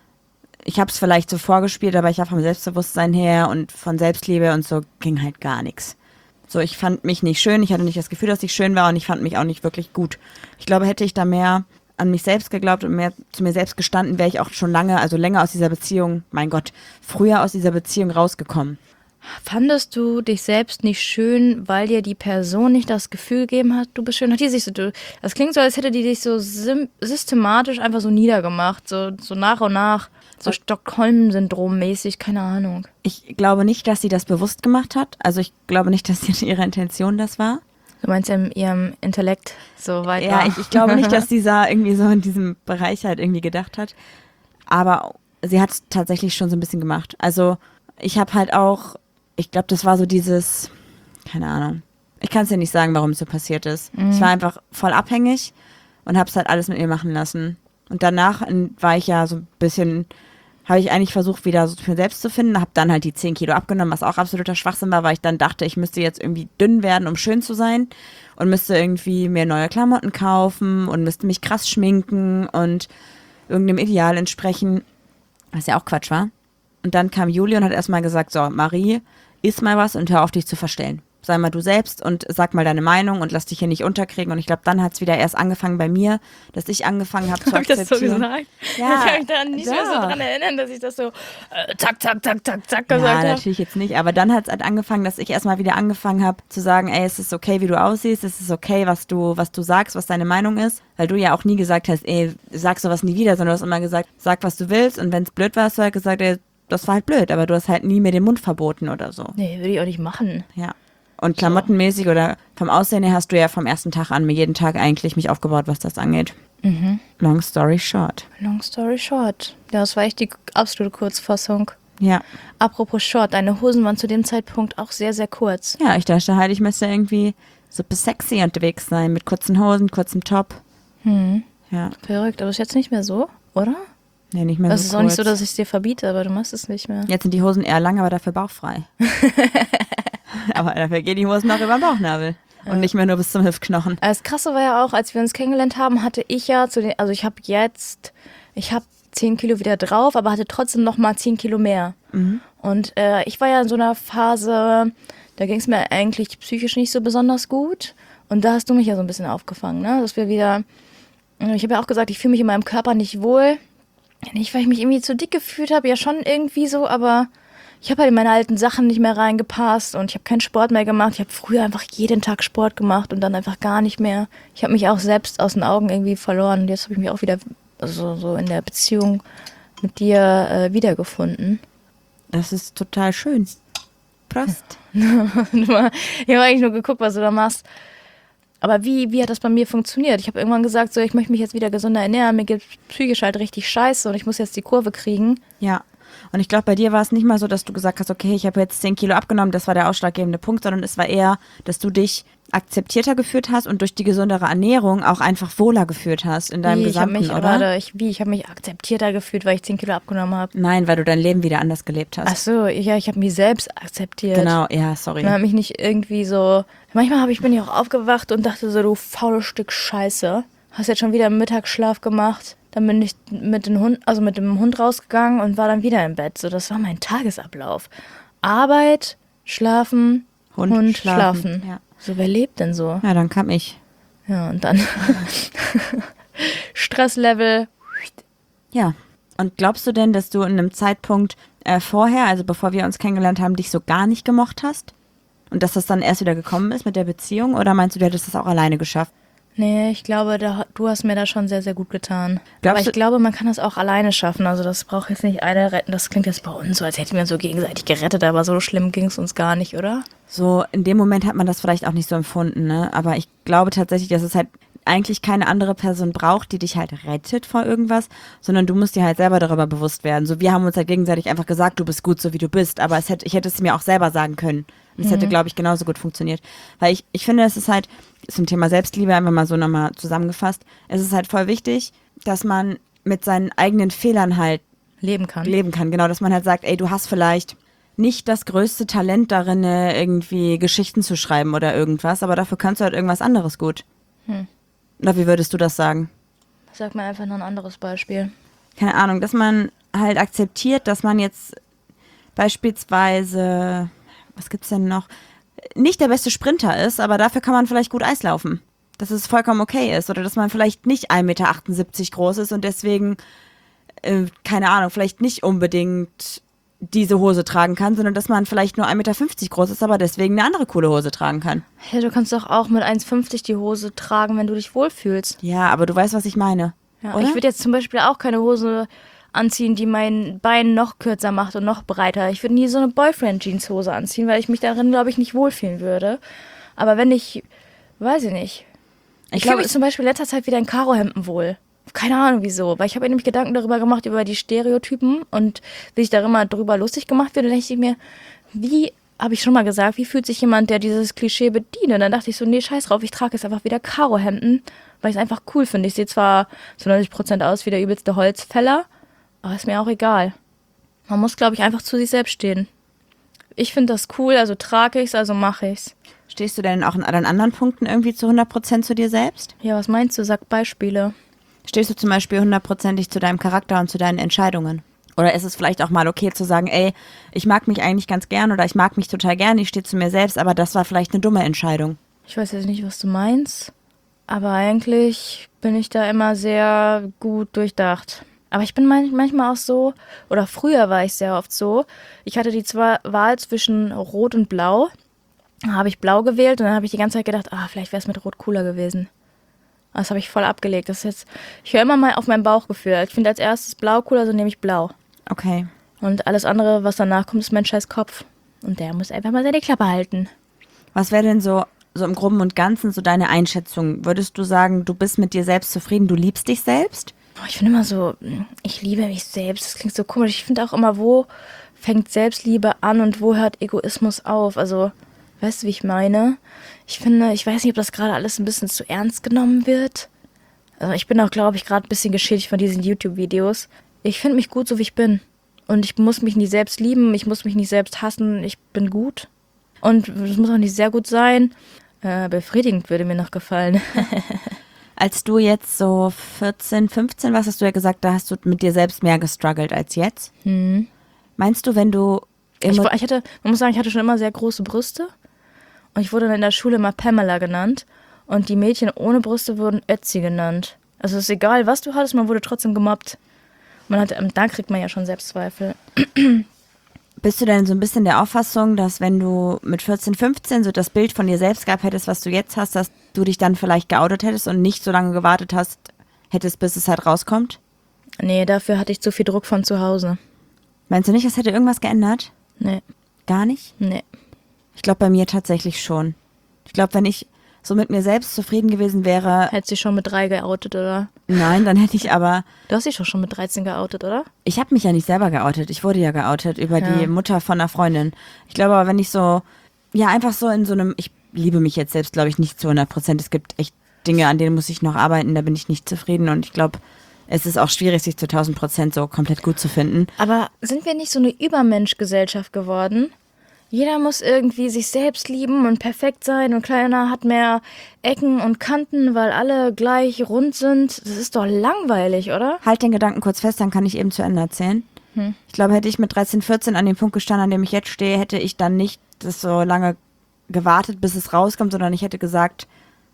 ich habe es vielleicht so vorgespielt, aber ich war vom Selbstbewusstsein her und von Selbstliebe und so ging halt gar nichts. So, ich fand mich nicht schön, ich hatte nicht das Gefühl, dass ich schön war und ich fand mich auch nicht wirklich gut. Ich glaube, hätte ich da mehr an mich selbst geglaubt und mehr zu mir selbst gestanden, wäre ich auch schon länger aus dieser Beziehung, früher aus dieser Beziehung rausgekommen. Fandest du dich selbst nicht schön, weil dir die Person nicht das Gefühl gegeben hat, du bist schön? Das klingt so, als hätte die dich so systematisch einfach so niedergemacht, so nach und nach, so Stockholm-Syndrom-mäßig, keine Ahnung. Ich glaube nicht, dass sie das bewusst gemacht hat. Also ich glaube nicht, dass ihre Intention das war. Du meinst in ihrem Intellekt so weit war? Ja, ich glaube nicht, dass sie da irgendwie so in diesem Bereich halt irgendwie gedacht hat. Aber sie hat es tatsächlich schon so ein bisschen gemacht. Also ich habe halt auch, ich glaube, das war so dieses, keine Ahnung. Ich kann es dir nicht sagen, warum es so passiert ist. Ich war einfach voll abhängig und habe es halt alles mit ihr machen lassen. Und danach war ich ja so ein bisschen habe ich eigentlich versucht, wieder so zu mir selbst zu finden, habe dann halt die 10 Kilo abgenommen, was auch absoluter Schwachsinn war, weil ich dann dachte, ich müsste jetzt irgendwie dünn werden, um schön zu sein und müsste irgendwie mir neue Klamotten kaufen und müsste mich krass schminken und irgendeinem Ideal entsprechen, was ja auch Quatsch war. Und dann kam Juli und hat erstmal gesagt, so, Marie, iss mal was und hör auf, dich zu verstellen. Sei mal du selbst und sag mal deine Meinung und lass dich hier nicht unterkriegen. Und ich glaube, dann hat es wieder erst angefangen bei mir, dass ich angefangen habe zu Habe ich das so akzeptieren. gesagt? Ja, ich kann mich da nicht mehr so doch. dran erinnern, dass ich das so zack, zack, zack, zack, zack Ja, gesagt habe. natürlich jetzt nicht. Aber dann hat es halt angefangen, dass ich erstmal wieder angefangen habe zu sagen, ey, es ist okay, wie du aussiehst, es ist okay, was du sagst, was deine Meinung ist. Weil du ja auch nie gesagt hast, ey, sag sowas nie wieder, sondern du hast immer gesagt, sag, was du willst. Und wenn es blöd war, hast du halt gesagt, ey, das war halt blöd, aber du hast halt nie mir den Mund verboten oder so. Nee, würde ich auch nicht machen. Ja. Und klamottenmäßig oder vom Aussehen her hast du ja vom ersten Tag an mir jeden Tag eigentlich mich aufgebaut, was das angeht. Long story short. Long story short. Ja, das war echt die absolute Kurzfassung. Ja. Apropos Short, deine Hosen waren zu dem Zeitpunkt auch sehr, sehr kurz. Ja, ich dachte halt, ich müsste irgendwie super sexy unterwegs sein, mit kurzen Hosen, kurzem Top. Ja. Verrückt, aber ist jetzt nicht mehr so, oder? Nee, nicht mehr Es so ist kurz. auch nicht so, dass ich es dir verbiete, aber du machst es nicht mehr. Jetzt sind die Hosen eher lang, aber dafür bauchfrei. Aber dafür gehen die Hosen auch über den Bauchnabel. Und nicht mehr nur bis zum Hüftknochen. Das Krasse war ja auch, als wir uns kennengelernt haben, hatte ich ja ich habe 10 Kilo wieder drauf, aber hatte trotzdem noch mal 10 Kilo mehr. Und ich war ja in so einer Phase, da ging es mir eigentlich psychisch nicht so besonders gut. Und da hast du mich ja so ein bisschen aufgefangen, ne? Dass wir wieder, ich habe ja auch gesagt, ich fühle mich in meinem Körper nicht wohl. Nicht, weil ich mich irgendwie zu dick gefühlt habe, ja schon irgendwie so, aber ich habe halt in meine alten Sachen nicht mehr reingepasst und ich habe keinen Sport mehr gemacht. Ich habe früher einfach jeden Tag Sport gemacht und dann einfach gar nicht mehr. Ich habe mich auch selbst aus den Augen irgendwie verloren und jetzt habe ich mich auch wieder so in der Beziehung mit dir wiedergefunden. Das ist total schön. Prost. Ich habe eigentlich nur geguckt, was du da machst. Aber wie hat das bei mir funktioniert? Ich habe irgendwann gesagt, so, ich möchte mich jetzt wieder gesünder ernähren. Mir geht psychisch halt richtig scheiße und ich muss jetzt die Kurve kriegen. Ja. Und ich glaube, bei dir war es nicht mal so, dass du gesagt hast, okay, ich habe jetzt 10 Kilo abgenommen, das war der ausschlaggebende Punkt, sondern es war eher, dass du dich akzeptierter gefühlt hast und durch die gesündere Ernährung auch einfach wohler gefühlt hast in deinem Gesamten, oder? Ich habe mich akzeptierter gefühlt, weil ich 10 Kilo abgenommen habe. Nein, weil du dein Leben wieder anders gelebt hast. Ach so, ja, ich habe mich selbst akzeptiert. Genau, ja, sorry. Ich habe mich nicht irgendwie so... Manchmal bin ich auch aufgewacht und dachte so, du faules Stück Scheiße. Hast jetzt schon wieder einen Mittagsschlaf gemacht. Dann bin ich mit dem Hund rausgegangen und war dann wieder im Bett. So, das war mein Tagesablauf. Arbeit, schlafen, Hund schlafen. Ja. So, wer lebt denn so? Ja, dann kam ich. Ja, und dann Stresslevel. Ja. Und glaubst du denn, dass du in einem Zeitpunkt vorher, also bevor wir uns kennengelernt haben, dich so gar nicht gemocht hast? Und dass das dann erst wieder gekommen ist mit der Beziehung? Oder meinst du, du hättest das auch alleine geschafft? Nee, ich glaube, du hast mir da schon sehr, sehr gut getan. Glaubst Aber ich du- glaube, man kann das auch alleine schaffen. Also das braucht jetzt nicht einer retten. Das klingt jetzt bei uns so, als hätten wir uns so gegenseitig gerettet. Aber so schlimm ging es uns gar nicht, oder? So, in dem Moment hat man das vielleicht auch nicht so empfunden, ne? Aber ich glaube tatsächlich, dass es halt eigentlich keine andere Person braucht, die dich halt rettet vor irgendwas, sondern du musst dir halt selber darüber bewusst werden. So, wir haben uns halt gegenseitig einfach gesagt, du bist gut, so wie du bist, aber ich hätte es mir auch selber sagen können. Und es hätte, glaube ich, genauso gut funktioniert. Weil ich finde, es ist halt, zum Thema Selbstliebe einfach mal so nochmal zusammengefasst, es ist halt voll wichtig, dass man mit seinen eigenen Fehlern halt Leben kann. leben kann. Genau, dass man halt sagt, ey, du hast vielleicht nicht das größte Talent darin, irgendwie Geschichten zu schreiben oder irgendwas, aber dafür kannst du halt irgendwas anderes gut. Oder wie würdest du das sagen? Sag mir einfach noch ein anderes Beispiel. Keine Ahnung, dass man halt akzeptiert, dass man jetzt beispielsweise, was gibt's denn noch, nicht der beste Sprinter ist, aber dafür kann man vielleicht gut Eis laufen. Dass es vollkommen okay ist. Oder dass man vielleicht nicht 1,78 Meter groß ist und deswegen, keine Ahnung, vielleicht nicht unbedingt diese Hose tragen kann, sondern dass man vielleicht nur 1,50 Meter groß ist, aber deswegen eine andere coole Hose tragen kann. Ja, du kannst doch auch mit 1,50 die Hose tragen, wenn du dich wohlfühlst. Ja, aber du weißt, was ich meine. Ja, oder? ich würde jetzt zum Beispiel auch keine Hose anziehen, die mein Bein noch kürzer macht und noch breiter. Ich würde nie so eine Boyfriend-Jeans-Hose anziehen, weil ich mich darin, glaube ich, nicht wohlfühlen würde. Aber wenn ich, weiß ich nicht. Ich fühle mich zum Beispiel in letzter Zeit wieder in Karohemden wohl. Keine Ahnung wieso, weil ich habe mir nämlich Gedanken darüber gemacht, über die Stereotypen und wie sich da immer drüber lustig gemacht wird. Und dann dachte ich mir, wie, habe ich schon mal gesagt, wie fühlt sich jemand, der dieses Klischee bedient? Und dann dachte ich so, nee, scheiß drauf, ich trage jetzt einfach wieder Karohemden, weil ich es einfach cool finde. Ich sehe zwar zu 90% aus wie der übelste Holzfäller, aber ist mir auch egal. Man muss, glaube ich, einfach zu sich selbst stehen. Ich finde das cool, also trage ich's, also mache ich's. Stehst du denn auch in allen anderen Punkten irgendwie zu 100% zu dir selbst? Ja, was meinst du? Sag Beispiele. Stehst du zum Beispiel 100%ig zu deinem Charakter und zu deinen Entscheidungen? Oder ist es vielleicht auch mal okay zu sagen, ey, ich mag mich eigentlich ganz gern oder ich mag mich total gern, ich stehe zu mir selbst, aber das war vielleicht eine dumme Entscheidung. Ich weiß jetzt nicht, was du meinst, aber eigentlich bin ich da immer sehr gut durchdacht. Aber ich bin manchmal auch so, oder früher war ich sehr oft so, ich hatte die Wahl zwischen Rot und Blau. Da habe ich Blau gewählt und dann habe ich die ganze Zeit gedacht, vielleicht wäre es mit Rot cooler gewesen. Das habe ich voll abgelegt. Ich höre immer mal auf mein Bauchgefühl. Ich finde als erstes Blau cooler, also nehme ich Blau. Okay. Und alles andere, was danach kommt, ist mein scheiß Kopf. Und der muss einfach mal seine Klappe halten. Was wäre denn so im Groben und Ganzen so deine Einschätzung? Würdest du sagen, du bist mit dir selbst zufrieden, du liebst dich selbst? Ich finde immer so, ich liebe mich selbst. Das klingt so komisch. Ich finde auch immer, wo fängt Selbstliebe an und wo hört Egoismus auf? Also, weißt du, wie ich meine? Ich finde, ich weiß nicht, ob das gerade alles ein bisschen zu ernst genommen wird. Also ich bin auch, glaube ich, gerade ein bisschen geschädigt von diesen YouTube-Videos. Ich finde mich gut, so wie ich bin. Und ich muss mich nicht selbst lieben, ich muss mich nicht selbst hassen, ich bin gut. Und es muss auch nicht sehr gut sein. Befriedigend würde mir noch gefallen. Als du jetzt so 14, 15 warst, hast du ja gesagt, da hast du mit dir selbst mehr gestruggelt als jetzt. Meinst du, wenn du... Man muss sagen, ich hatte schon immer sehr große Brüste. Und ich wurde dann in der Schule immer Pamela genannt. Und die Mädchen ohne Brüste wurden Ötzi genannt. Also es ist egal, was du hattest, man wurde trotzdem gemobbt. Da kriegt man ja schon Selbstzweifel. Bist du denn so ein bisschen der Auffassung, dass wenn du mit 14, 15 so das Bild von dir selbst gehabt hättest, was du jetzt hast, dass du dich dann vielleicht geoutet hättest und nicht so lange gewartet hättest, bis es halt rauskommt? Nee, dafür hatte ich zu viel Druck von zu Hause. Meinst du nicht, das hätte irgendwas geändert? Nee. Gar nicht? Nee. Ich glaube, bei mir tatsächlich schon. Ich glaube, wenn ich so mit mir selbst zufrieden gewesen wäre... Hättest du dich schon mit 3 geoutet, oder? Nein, dann hätte ich aber... Du hast dich doch schon mit 13 geoutet, oder? Ich habe mich ja nicht selber geoutet. Ich wurde ja geoutet über die Mutter von einer Freundin. Ich glaube aber, wenn ich so... Ja, einfach so in so einem... Ich liebe mich jetzt selbst, glaube ich, nicht zu 100%. Es gibt echt Dinge, an denen muss ich noch arbeiten. Da bin ich nicht zufrieden. Und ich glaube, es ist auch schwierig, sich zu 1000% so komplett gut zu finden. Aber sind wir nicht so eine Übermenschgesellschaft geworden? Jeder muss irgendwie sich selbst lieben und perfekt sein und keiner hat mehr Ecken und Kanten, weil alle gleich rund sind. Das ist doch langweilig, oder? Halt den Gedanken kurz fest, dann kann ich eben zu Ende erzählen. Ich glaube, hätte ich mit 13, 14 an dem Punkt gestanden, an dem ich jetzt stehe, hätte ich dann nicht das so lange gewartet, bis es rauskommt, sondern ich hätte gesagt,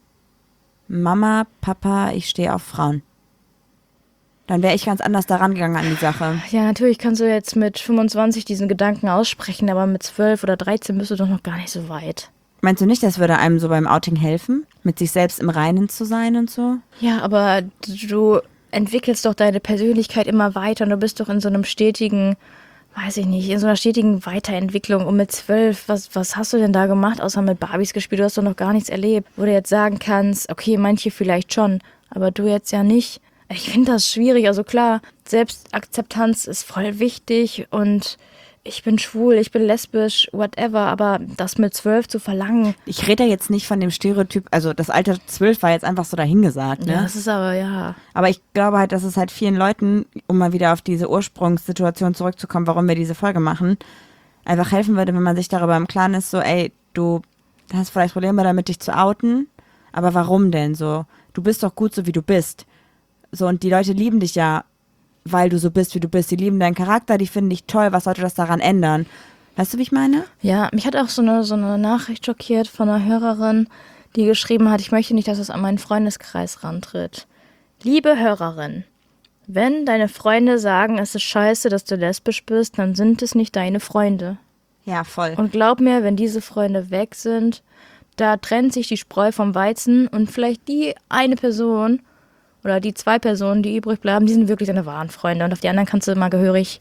Mama, Papa, ich stehe auf Frauen. Dann wäre ich ganz anders daran gegangen an die Sache. Ja, natürlich kannst du jetzt mit 25 diesen Gedanken aussprechen, aber mit 12 oder 13 bist du doch noch gar nicht so weit. Meinst du nicht, das würde einem so beim Outing helfen, mit sich selbst im Reinen zu sein und so? Ja, aber du entwickelst doch deine Persönlichkeit immer weiter und du bist doch in so einem stetigen, weiß ich nicht, in so einer stetigen Weiterentwicklung. Und mit 12, was hast du denn da gemacht, außer mit Barbies gespielt? Du hast doch noch gar nichts erlebt, wo du jetzt sagen kannst, okay, manche vielleicht schon, aber du jetzt ja nicht. Ich finde das schwierig. Also klar, Selbstakzeptanz ist voll wichtig und ich bin schwul, ich bin lesbisch, whatever, aber das mit 12 zu verlangen. Ich rede ja jetzt nicht von dem Stereotyp, also das Alter 12 war jetzt einfach so dahingesagt, ne? Ja, das ist aber, ja. Aber ich glaube halt, dass es halt vielen Leuten, um mal wieder auf diese Ursprungssituation zurückzukommen, warum wir diese Folge machen, einfach helfen würde, wenn man sich darüber im Klaren ist, so, ey, du hast vielleicht Probleme damit, dich zu outen, aber warum denn so? Du bist doch gut so, wie du bist. So, und die Leute lieben dich ja, weil du so bist, wie du bist. Die lieben deinen Charakter, die finden dich toll. Was sollte das daran ändern? Weißt du, wie ich meine? Ja, mich hat auch so eine Nachricht schockiert von einer Hörerin, die geschrieben hat, ich möchte nicht, dass es an meinen Freundeskreis rantritt. Liebe Hörerin, wenn deine Freunde sagen, es ist scheiße, dass du lesbisch bist, dann sind es nicht deine Freunde. Ja, voll. Und glaub mir, wenn diese Freunde weg sind, da trennt sich die Spreu vom Weizen und vielleicht die eine Person oder die 2 Personen, die übrig bleiben, die sind wirklich deine wahren Freunde. Und auf die anderen kannst du mal gehörig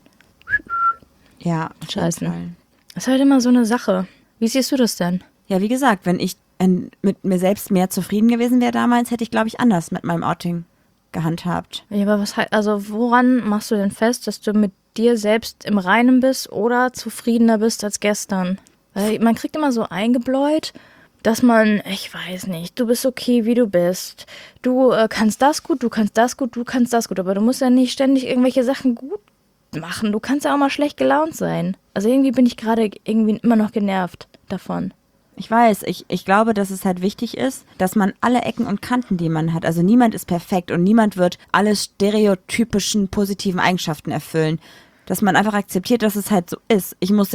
scheißen. Das ist halt immer so eine Sache. Wie siehst du das denn? Ja, wie gesagt, wenn ich mit mir selbst mehr zufrieden gewesen wäre damals, hätte ich, glaube ich, anders mit meinem Outing gehandhabt. Ja, aber woran machst du denn fest, dass du mit dir selbst im Reinen bist oder zufriedener bist als gestern? Weil man kriegt immer so eingebläut, dass man, ich weiß nicht, du bist okay, wie du bist. Du kannst das gut, du kannst das gut, du kannst das gut. Aber du musst ja nicht ständig irgendwelche Sachen gut machen. Du kannst ja auch mal schlecht gelaunt sein. Also irgendwie bin ich gerade irgendwie immer noch genervt davon. Ich weiß, ich glaube, dass es halt wichtig ist, dass man alle Ecken und Kanten, die man hat, also niemand ist perfekt und niemand wird alle stereotypischen positiven Eigenschaften erfüllen. Dass man einfach akzeptiert, dass es halt so ist.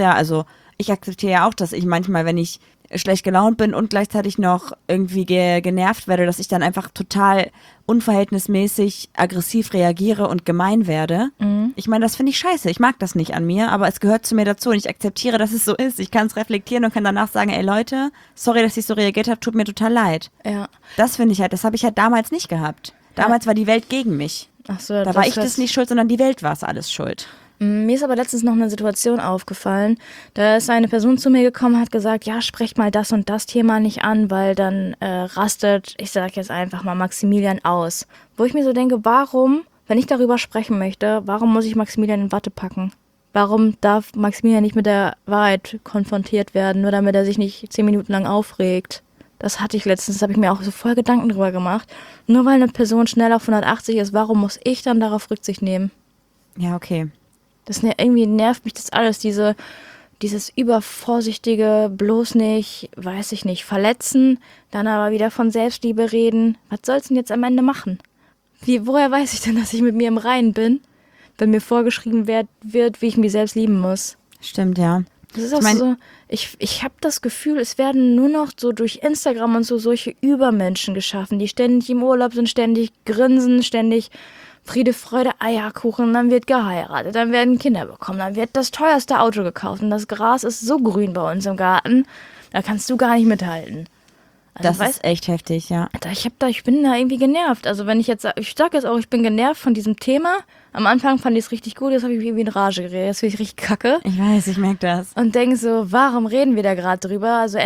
Ich akzeptiere ja auch, dass ich manchmal, wenn ich schlecht gelaunt bin und gleichzeitig noch irgendwie genervt werde, dass ich dann einfach total unverhältnismäßig aggressiv reagiere und gemein werde. Ich meine, das finde ich scheiße. Ich mag das nicht an mir, aber es gehört zu mir dazu und ich akzeptiere, dass es so ist. Ich kann es reflektieren und kann danach sagen, ey Leute, sorry, dass ich so reagiert habe, tut mir total leid. Ja. Das finde ich halt, das habe ich halt damals nicht gehabt. Damals war die Welt gegen mich. Ach so, Da war ich das nicht schuld, sondern die Welt war es alles schuld. Mir ist aber letztens noch eine Situation aufgefallen. Da ist eine Person zu mir gekommen, hat gesagt, ja, sprecht mal das und das Thema nicht an, weil dann rastet, ich sage jetzt einfach mal Maximilian aus. Wo ich mir so denke, warum, wenn ich darüber sprechen möchte, warum muss ich Maximilian in Watte packen? Warum darf Maximilian nicht mit der Wahrheit konfrontiert werden, nur damit er sich nicht 10 Minuten lang aufregt? Das hatte ich letztens, da habe ich mir auch so voll Gedanken drüber gemacht. Nur weil eine Person schnell auf 180 ist, warum muss ich dann darauf Rücksicht nehmen? Ja, okay. Irgendwie nervt mich das alles, dieses übervorsichtige, bloß nicht, weiß ich nicht, verletzen, dann aber wieder von Selbstliebe reden. Was soll's denn jetzt am Ende machen? Woher weiß ich denn, dass ich mit mir im Reinen bin, wenn mir vorgeschrieben wird, wie ich mich selbst lieben muss? Stimmt, ja. Das ist auch so, ich habe das Gefühl, es werden nur noch so durch Instagram und so solche Übermenschen geschaffen, die ständig im Urlaub sind, ständig grinsen, ständig Friede, Freude, Eierkuchen, dann wird geheiratet, dann werden Kinder bekommen, dann wird das teuerste Auto gekauft und das Gras ist so grün bei uns im Garten, da kannst du gar nicht mithalten. Also, Das ist echt heftig, ja. Ich bin da irgendwie genervt. Also wenn ich sag jetzt auch, ich bin genervt von diesem Thema. Am Anfang fand ich es richtig gut, jetzt habe ich mich irgendwie in Rage geredet, jetzt finde ich richtig kacke. Ich weiß, ich merke das. Und denke so, warum reden wir da gerade drüber? Also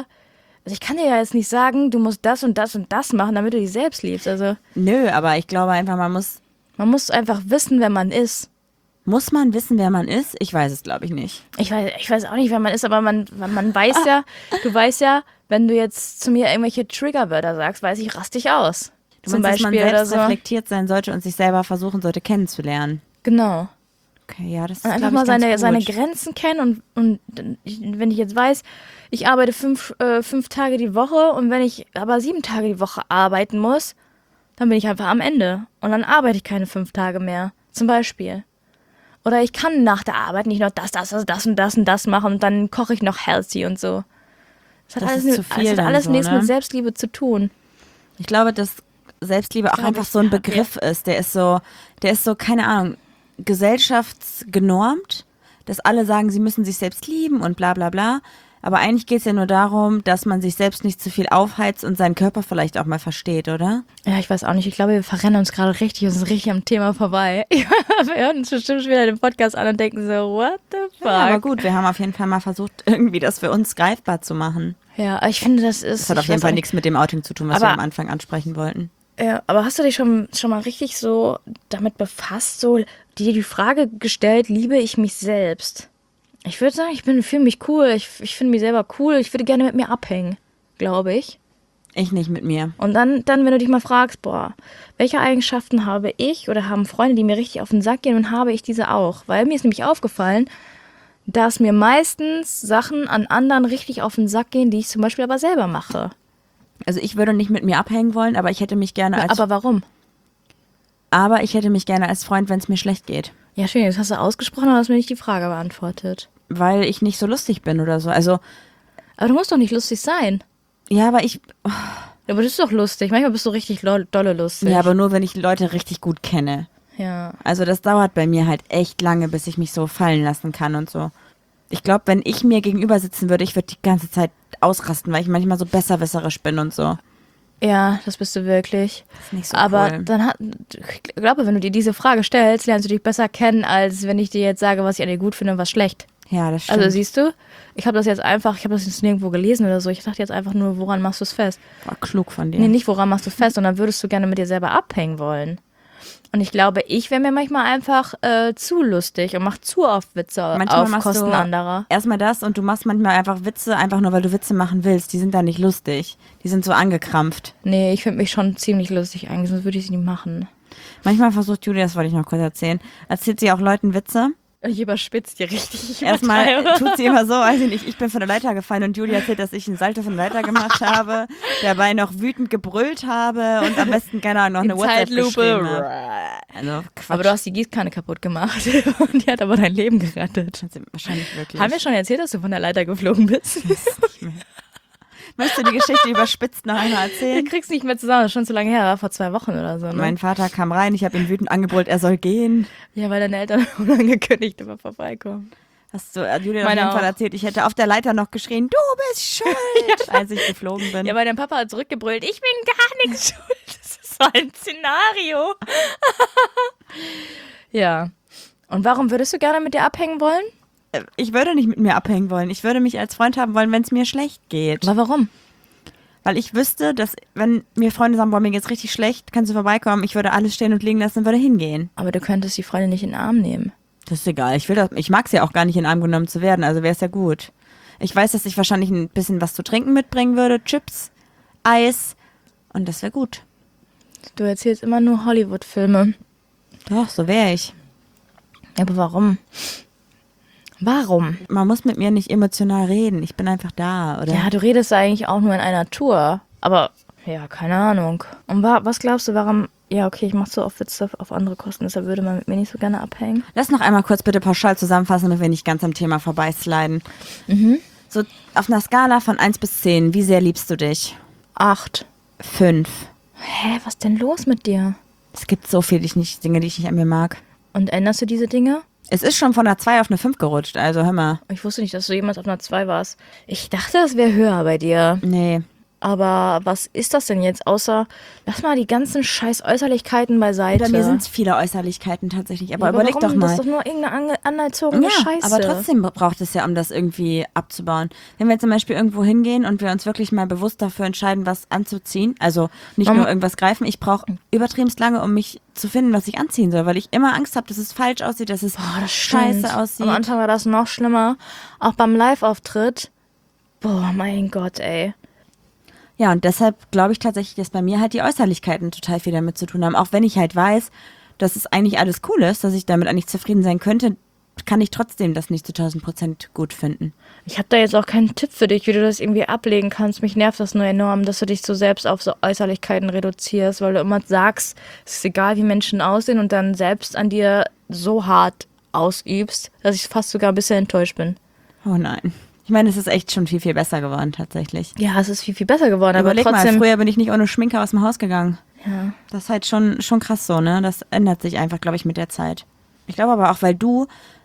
ich kann dir ja jetzt nicht sagen, du musst das und das und das machen, damit du dich selbst liebst. Also Nö, aber ich glaube einfach, man muss einfach wissen, wer man ist. Muss man wissen, wer man ist? Ich weiß es, glaube ich, nicht. Ich weiß auch nicht, wer man ist, aber man weiß ja, du weißt ja, wenn du jetzt zu mir irgendwelche Triggerwörter sagst, weiß ich, raste dich aus. Du Zum meinst, Beispiel dass man oder selbst so. reflektiert sein sollte und sich selber versuchen sollte kennenzulernen. Genau. Okay, ja, das ist, Und einfach glaub mal ich, ganz seine gut. Grenzen kennen und wenn ich jetzt weiß, ich arbeite 5 Tage die Woche und wenn ich aber 7 Tage die Woche arbeiten muss, dann bin ich einfach am Ende. Und dann arbeite ich keine 5 Tage mehr. Zum Beispiel. Oder ich kann nach der Arbeit nicht noch das und das machen und dann koche ich noch healthy und so. Das Das hat ist zu viel das hat dann alles so, nichts ne? mit Selbstliebe zu tun. Ich glaube, dass Selbstliebe auch Glaub einfach ich, so ein ja. Begriff ist. Der ist so, keine Ahnung, gesellschaftsgenormt, dass alle sagen, sie müssen sich selbst lieben und bla bla bla. Aber eigentlich geht es ja nur darum, dass man sich selbst nicht zu viel aufheizt und seinen Körper vielleicht auch mal versteht, oder? Ja, ich weiß auch nicht. Ich glaube, wir verrennen uns gerade richtig und sind richtig am Thema vorbei. Wir hören uns bestimmt schon wieder den Podcast an und denken so, what the fuck? Ja, aber gut, wir haben auf jeden Fall mal versucht, irgendwie das für uns greifbar zu machen. Ja, ich finde, das ist... Das hat auf jeden Fall nichts mit dem Outing zu tun, was wir am Anfang ansprechen wollten. Ja, aber hast du dich schon mal richtig so damit befasst, so dir die Frage gestellt, liebe ich mich selbst? Ich würde sagen, ich fühle mich cool, ich finde mich selber cool, ich würde gerne mit mir abhängen, glaube ich. Ich nicht mit mir. Und dann, wenn du dich mal fragst, boah, welche Eigenschaften habe ich oder haben Freunde, die mir richtig auf den Sack gehen und habe ich diese auch? Weil mir ist nämlich aufgefallen, dass mir meistens Sachen an anderen richtig auf den Sack gehen, die ich zum Beispiel aber selber mache. Also ich würde nicht mit mir abhängen wollen, aber ich hätte mich gerne als Aber warum? Freund, wenn es mir schlecht geht. Ja, schön, das hast du ausgesprochen, aber hast mir nicht die Frage beantwortet. Weil ich nicht so lustig bin oder so. Also, Aber du musst doch nicht lustig sein. ja, aber ich. Ja, aber das ist doch lustig. Manchmal bist du richtig dolle lustig. Ja, aber nur, wenn ich Leute richtig gut kenne. Ja. Also, das dauert bei mir halt echt lange, bis ich mich so fallen lassen kann und so. Ich glaube, wenn ich mir gegenüber sitzen würde, ich würde die ganze Zeit ausrasten, weil ich manchmal so besserwisserisch bin und so. Ja, das bist du wirklich. Das ist nicht so Aber cool. ich glaube, wenn du dir diese Frage stellst, lernst du dich besser kennen, als wenn ich dir jetzt sage, was ich an dir gut finde und was schlecht. Ja, das stimmt. Also siehst du, ich habe das jetzt nirgendwo gelesen oder so. Ich dachte jetzt einfach nur, woran machst du es fest? War klug von dir. Nee, nicht woran machst du fest, sondern würdest du gerne mit dir selber abhängen wollen. Und ich glaube, ich wäre mir manchmal einfach zu lustig und mache zu oft Witze Manchmal auf machst Kosten du anderer. erstmal das und du machst manchmal einfach Witze, einfach nur weil du Witze machen willst. Die sind dann nicht lustig. Die sind so angekrampft. Nee, ich finde mich schon ziemlich lustig eigentlich, sonst würde ich es nicht machen. Manchmal versucht Julia, das wollte ich noch kurz erzählen, erzählt sie auch Leuten Witze. Ich überspitze die richtig. Ich Erstmal übertreibe. tut sie immer so, weiß ich nicht, ich bin von der Leiter gefallen und Julia erzählt, dass ich einen Salto von der Leiter gemacht habe, dabei noch wütend gebrüllt habe und am besten, keine Ahnung, noch eine WhatsApp geschrieben habe. Also Quatsch. Aber du hast die Gießkanne kaputt gemacht und die hat aber dein Leben gerettet. Wahrscheinlich wirklich. Haben wir schon erzählt, dass du von der Leiter geflogen bist? Möchtest du die Geschichte überspitzt noch einmal Du erzählen? kriegst nicht mehr zusammen, das ist schon zu lange her, war vor 2 Wochen oder so. Ne? Mein Vater kam rein, ich habe ihn wütend angebrüllt, er soll gehen. Ja, weil deine Eltern unangekündigt immer vorbeikommen. Hast du Julia auf Meine jeden Fall auch. erzählt, ich hätte auf der Leiter noch geschrien, du bist schuld, als ich geflogen bin. Ja, weil dein Papa hat zurückgebrüllt, ich bin gar nichts schuld. Das ist so ein Szenario. Ja. Und warum würdest du gerne mit dir abhängen wollen? Ich würde nicht mit mir abhängen wollen. Ich würde mich als Freund haben wollen, wenn es mir schlecht geht. Aber warum? Weil ich wüsste, dass wenn mir Freunde sagen, boah, mir geht's richtig schlecht, kannst du vorbeikommen, ich würde alles stehen und liegen lassen und würde hingehen. Aber du könntest die Freundin nicht in den Arm nehmen. Das ist egal. Ich mag es ja auch gar nicht, in den Arm genommen zu werden, also wäre es ja gut. Ich weiß, dass ich wahrscheinlich ein bisschen was zu trinken mitbringen würde, Chips, Eis und das wäre gut. Du erzählst immer nur Hollywood-Filme. Doch, so wäre ich. Aber warum? Warum? Man muss mit mir nicht emotional reden, ich bin einfach da, oder? Ja, du redest eigentlich auch nur in einer Tour. Aber, ja, keine Ahnung. Und was glaubst du, warum... Ja, okay, ich mache so oft Witze auf andere Kosten, deshalb würde man mit mir nicht so gerne abhängen. Lass noch einmal kurz bitte pauschal zusammenfassen, damit wir nicht ganz am Thema vorbeisliden. So auf einer Skala von 1 bis 10, wie sehr liebst du dich? 8. 5. Hä, was denn los mit dir? Es gibt so viele Dinge, die ich nicht an mir mag. Und änderst du diese Dinge? Es ist schon von einer 2 auf eine 5 gerutscht, also hör mal. Ich wusste nicht, dass du jemals auf einer 2 warst. Ich dachte, das wäre höher bei dir. Nee. Aber was ist das denn jetzt, außer, lass mal die ganzen scheiß Äußerlichkeiten beiseite. Bei mir sind es viele Äußerlichkeiten tatsächlich, aber Ja, überleg warum? doch mal. Das ist doch nur irgendeine anerzogene Ja, Scheiße. aber trotzdem braucht es ja, um das irgendwie abzubauen. Wenn wir zum Beispiel irgendwo hingehen und wir uns wirklich mal bewusst dafür entscheiden, was anzuziehen, also nicht nur irgendwas greifen, ich brauche übertriebenst lange, um mich zu finden, was ich anziehen soll, weil ich immer Angst habe, dass es falsch aussieht, dass es das scheiße stimmt. aussieht. Am Anfang war das noch schlimmer. Auch beim Live-Auftritt. Boah, mein Gott, ey. Ja, und deshalb glaube ich tatsächlich, dass bei mir halt die Äußerlichkeiten total viel damit zu tun haben. Auch wenn ich halt weiß, dass es eigentlich alles cool ist, dass ich damit eigentlich zufrieden sein könnte, kann ich trotzdem das nicht zu 1000% gut finden. Ich habe da jetzt auch keinen Tipp für dich, wie du das irgendwie ablegen kannst. Mich nervt das nur enorm, dass du dich so selbst auf so Äußerlichkeiten reduzierst, weil du immer sagst, es ist egal, wie Menschen aussehen und dann selbst an dir so hart ausübst, dass ich fast sogar ein bisschen enttäuscht bin. Oh nein. Ich meine, es ist echt schon viel, viel besser geworden tatsächlich. Ja, es ist viel, viel besser geworden, aber Überleg trotzdem... mal, früher bin ich nicht ohne Schminke aus dem Haus gegangen. Ja. Das ist halt schon krass so, ne? Das ändert sich einfach, glaube ich, mit der Zeit. Ich glaube aber auch, weil du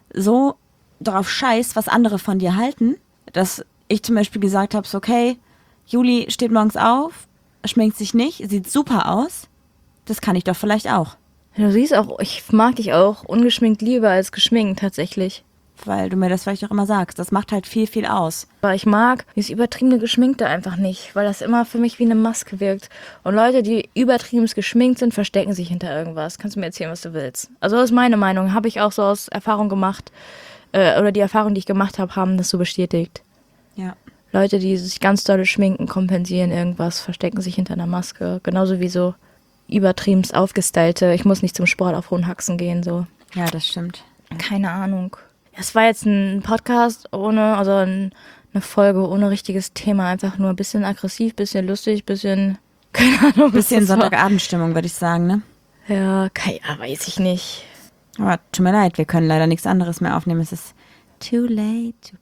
so darauf scheißt, was andere von dir halten, dass ich zum Beispiel gesagt habe, so, okay, Juli steht morgens auf, schminkt sich nicht, sieht super aus, das kann ich doch vielleicht auch. Du siehst auch, ich mag dich auch ungeschminkt lieber als geschminkt tatsächlich. Weil du mir das vielleicht auch immer sagst. Das macht halt viel, viel aus. Aber ich mag dieses übertriebene Geschminkte einfach nicht, weil das immer für mich wie eine Maske wirkt. Und Leute, die übertrieben geschminkt sind, verstecken sich hinter irgendwas. Kannst du mir erzählen, was du willst. Also das ist meine Meinung. Habe ich auch so aus Erfahrung gemacht. Oder die Erfahrungen, die ich gemacht habe, haben das so bestätigt. Ja. Leute, die sich ganz dolle schminken, kompensieren irgendwas, verstecken sich hinter einer Maske. Genauso wie so übertrieben aufgestylte, ich muss nicht zum Sport auf hohen Haxen gehen, so. Ja, das stimmt. Keine Ahnung. Es war jetzt ein Podcast eine Folge ohne richtiges Thema. Einfach nur ein bisschen aggressiv, bisschen lustig, bisschen, keine Ahnung. Bisschen Sonntagabendstimmung, würde ich sagen, ne? Ja, weiß ich nicht. Aber tut mir leid, wir können leider nichts anderes mehr aufnehmen. Es ist too late to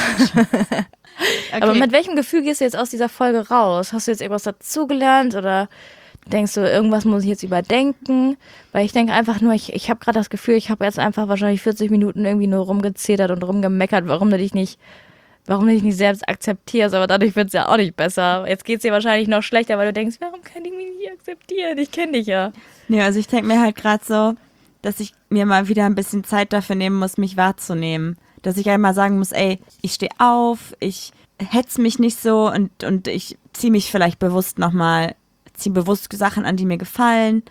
okay. Aber mit welchem Gefühl gehst du jetzt aus dieser Folge raus? Hast du jetzt irgendwas dazugelernt oder denkst du, irgendwas muss ich jetzt überdenken? Weil ich denke einfach nur, ich habe gerade das Gefühl, ich habe jetzt einfach wahrscheinlich 40 Minuten irgendwie nur rumgezetert und rumgemeckert, warum du dich nicht selbst akzeptierst, aber dadurch wird es ja auch nicht besser. Jetzt geht es dir wahrscheinlich noch schlechter, weil du denkst, warum kann ich mich nicht akzeptieren? Ich kenne dich ja. Nee, also ich denke mir halt gerade so, dass ich mir mal wieder ein bisschen Zeit dafür nehmen muss, mich wahrzunehmen. Dass ich einmal sagen muss, ey, ich stehe auf, ich hetz mich nicht so und ich ziehe mich vielleicht bewusst Sachen an, die mir gefallen,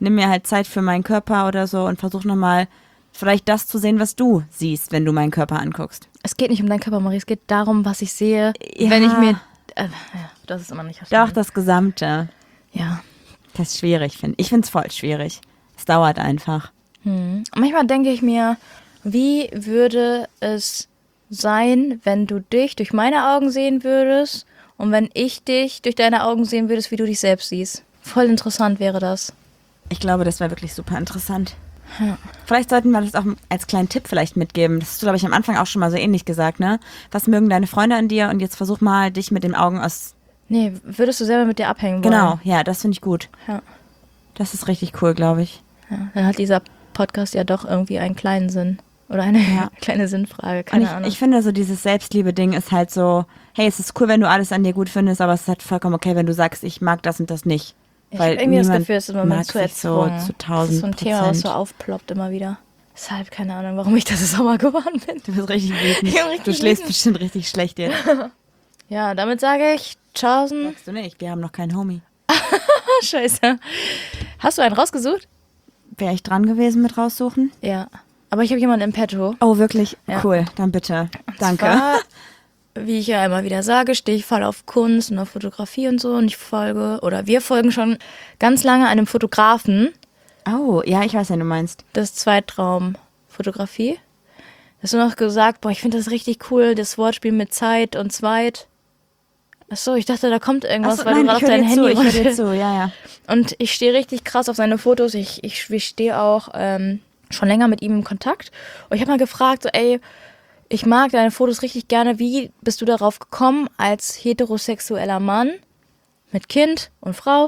nimm mir halt Zeit für meinen Körper oder so und versuch nochmal vielleicht das zu sehen, was du siehst, wenn du meinen Körper anguckst. Es geht nicht um deinen Körper, Marie, es geht darum, was ich sehe, Ja. wenn ich mir... ja, das ist immer nicht Doch, das Gesamte. Ja. Das ist schwierig, finde ich. Ich finde es voll schwierig. Es dauert einfach. Manchmal denke ich mir, wie würde es sein, wenn du dich durch meine Augen sehen würdest und wenn ich dich durch deine Augen sehen würdest, wie du dich selbst siehst. Voll interessant wäre das. Ich glaube, das wäre wirklich super interessant. Ja. Vielleicht sollten wir das auch als kleinen Tipp vielleicht mitgeben. Das hast du, glaube ich, am Anfang auch schon mal so ähnlich gesagt, ne? Was mögen deine Freunde an dir? Und jetzt versuch mal, dich mit den Augen aus... Nee, würdest du selber mit dir abhängen wollen? Genau, ja, das finde ich gut. Ja. Das ist richtig cool, glaube ich. Ja. Dann hat dieser Podcast ja doch irgendwie einen kleinen Sinn. Oder eine kleine Sinnfrage, keine Ahnung. Ich finde, so dieses Selbstliebe-Ding ist halt so, hey, es ist cool, wenn du alles an dir gut findest, aber es ist halt vollkommen okay, wenn du sagst, ich mag das und das nicht. Ich Weil habe irgendwie das niemand Gefühl, es ist immer mag zu sich so erzwungen. zu Das ist so ein Thema, was so 1000%. aufploppt immer wieder. Deshalb keine Ahnung, warum ich das sauer geworden bin. Du bist richtig wütend. Ich bin richtig Du schläfst wütend. bestimmt richtig schlecht jetzt. Ja, damit sage ich tschaußen. Sagst du nicht, wir haben noch keinen Homie. Scheiße. Hast du einen rausgesucht? Wäre ich dran gewesen mit raussuchen? Ja. Aber ich habe jemanden im Petto. Oh, wirklich? Ja. Cool, dann bitte. Danke. Zwar, wie ich ja immer wieder sage, stehe ich voll auf Kunst und auf Fotografie und so. Und wir folgen schon ganz lange einem Fotografen. Oh, ja, ich weiß, wen du meinst. Das ist Zweitraumfotografie. Hast du noch gesagt, boah, ich finde das richtig cool, das Wortspiel mit Zeit und Zweit. Achso, ich dachte, da kommt irgendwas, Achso, weil nein, du gerade ich auf höre dein dir zu, Handy ich höre dir zu, ja, ja. Und ich stehe richtig krass auf seine Fotos. Ich stehe auch schon länger mit ihm in Kontakt. Und ich habe mal gefragt, so, ey, ich mag deine Fotos richtig gerne. Wie bist du darauf gekommen, als heterosexueller Mann mit Kind und Frau,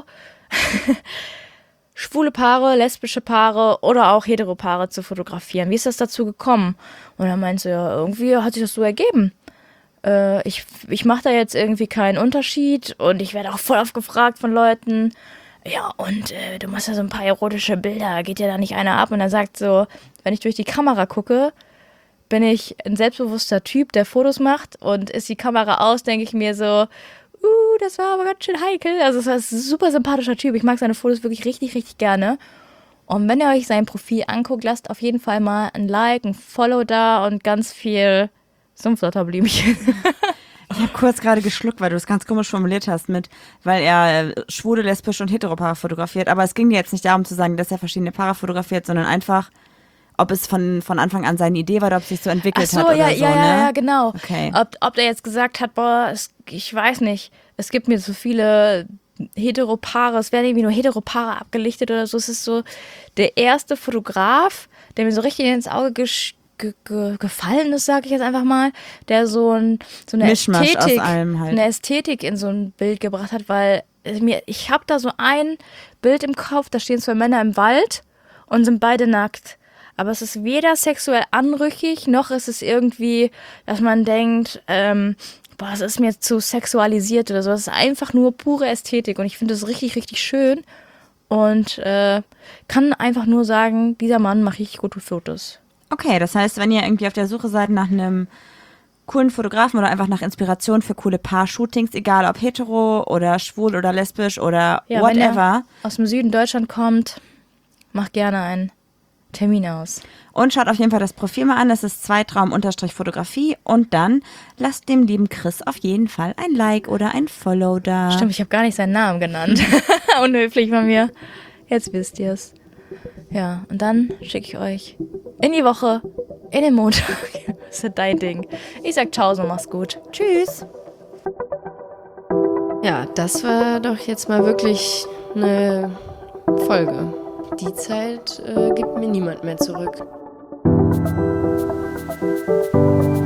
schwule Paare, lesbische Paare oder auch Heteropaare zu fotografieren? Wie ist das dazu gekommen? Und er meinte, ja, irgendwie hat sich das so ergeben. Ich mache da jetzt irgendwie keinen Unterschied und ich werde auch voll oft gefragt von Leuten, ja, und du machst ja so ein paar erotische Bilder, geht ja da nicht einer ab? Und er sagt so, wenn ich durch die Kamera gucke, bin ich ein selbstbewusster Typ, der Fotos macht, und ist die Kamera aus, denke ich mir so, das war aber ganz schön heikel. Also es ist ein super sympathischer Typ, ich mag seine Fotos wirklich richtig, richtig gerne. Und wenn ihr euch sein Profil anguckt, lasst auf jeden Fall mal ein Like, ein Follow da und ganz viel Sumpflotterblümchen. Ich habe kurz gerade geschluckt, weil du es ganz komisch formuliert hast weil er schwule, lesbische und Heteropaare fotografiert. Aber es ging dir jetzt nicht darum zu sagen, dass er verschiedene Paare fotografiert, sondern einfach, ob es von Anfang an seine Idee war oder ob es sich so entwickelt hat oder so, ne? Ja, genau. Okay. Ob der jetzt gesagt hat, boah, ich weiß nicht, es gibt mir so viele Heteropaare, es werden irgendwie nur Heteropaare abgelichtet oder so. Es ist so der erste Fotograf, der mir so richtig ins Auge gefallen ist, sage ich jetzt einfach mal, der so eine Mischmasch aus allem halt. eine Ästhetik in so ein Bild gebracht hat, weil ich habe da so ein Bild im Kopf, da stehen zwei Männer im Wald und sind beide nackt. Aber es ist weder sexuell anrüchig, noch ist es irgendwie, dass man denkt, boah, es ist mir zu sexualisiert oder so. Es ist einfach nur pure Ästhetik und ich finde das richtig, richtig schön und kann einfach nur sagen, dieser Mann macht richtig gute Fotos. Okay, das heißt, wenn ihr irgendwie auf der Suche seid nach einem coolen Fotografen oder einfach nach Inspiration für coole Paar-Shootings, egal ob hetero oder schwul oder lesbisch oder Ja, whatever. wenn er aus dem Süden Deutschland kommt, macht gerne einen Termin aus. Und schaut auf jeden Fall das Profil mal an, das ist Zweitraum-Fotografie und dann lasst dem lieben Chris auf jeden Fall ein Like oder ein Follow da. Stimmt, ich habe gar nicht seinen Namen genannt. Unhöflich von mir. Jetzt wisst ihr es. Ja, und dann schicke ich euch in die Woche, in den Montag. Das ist dein Ding. Ich sag ciao, so mach's gut. Tschüss. Ja, das war doch jetzt mal wirklich eine Folge. Die Zeit gibt mir niemand mehr zurück.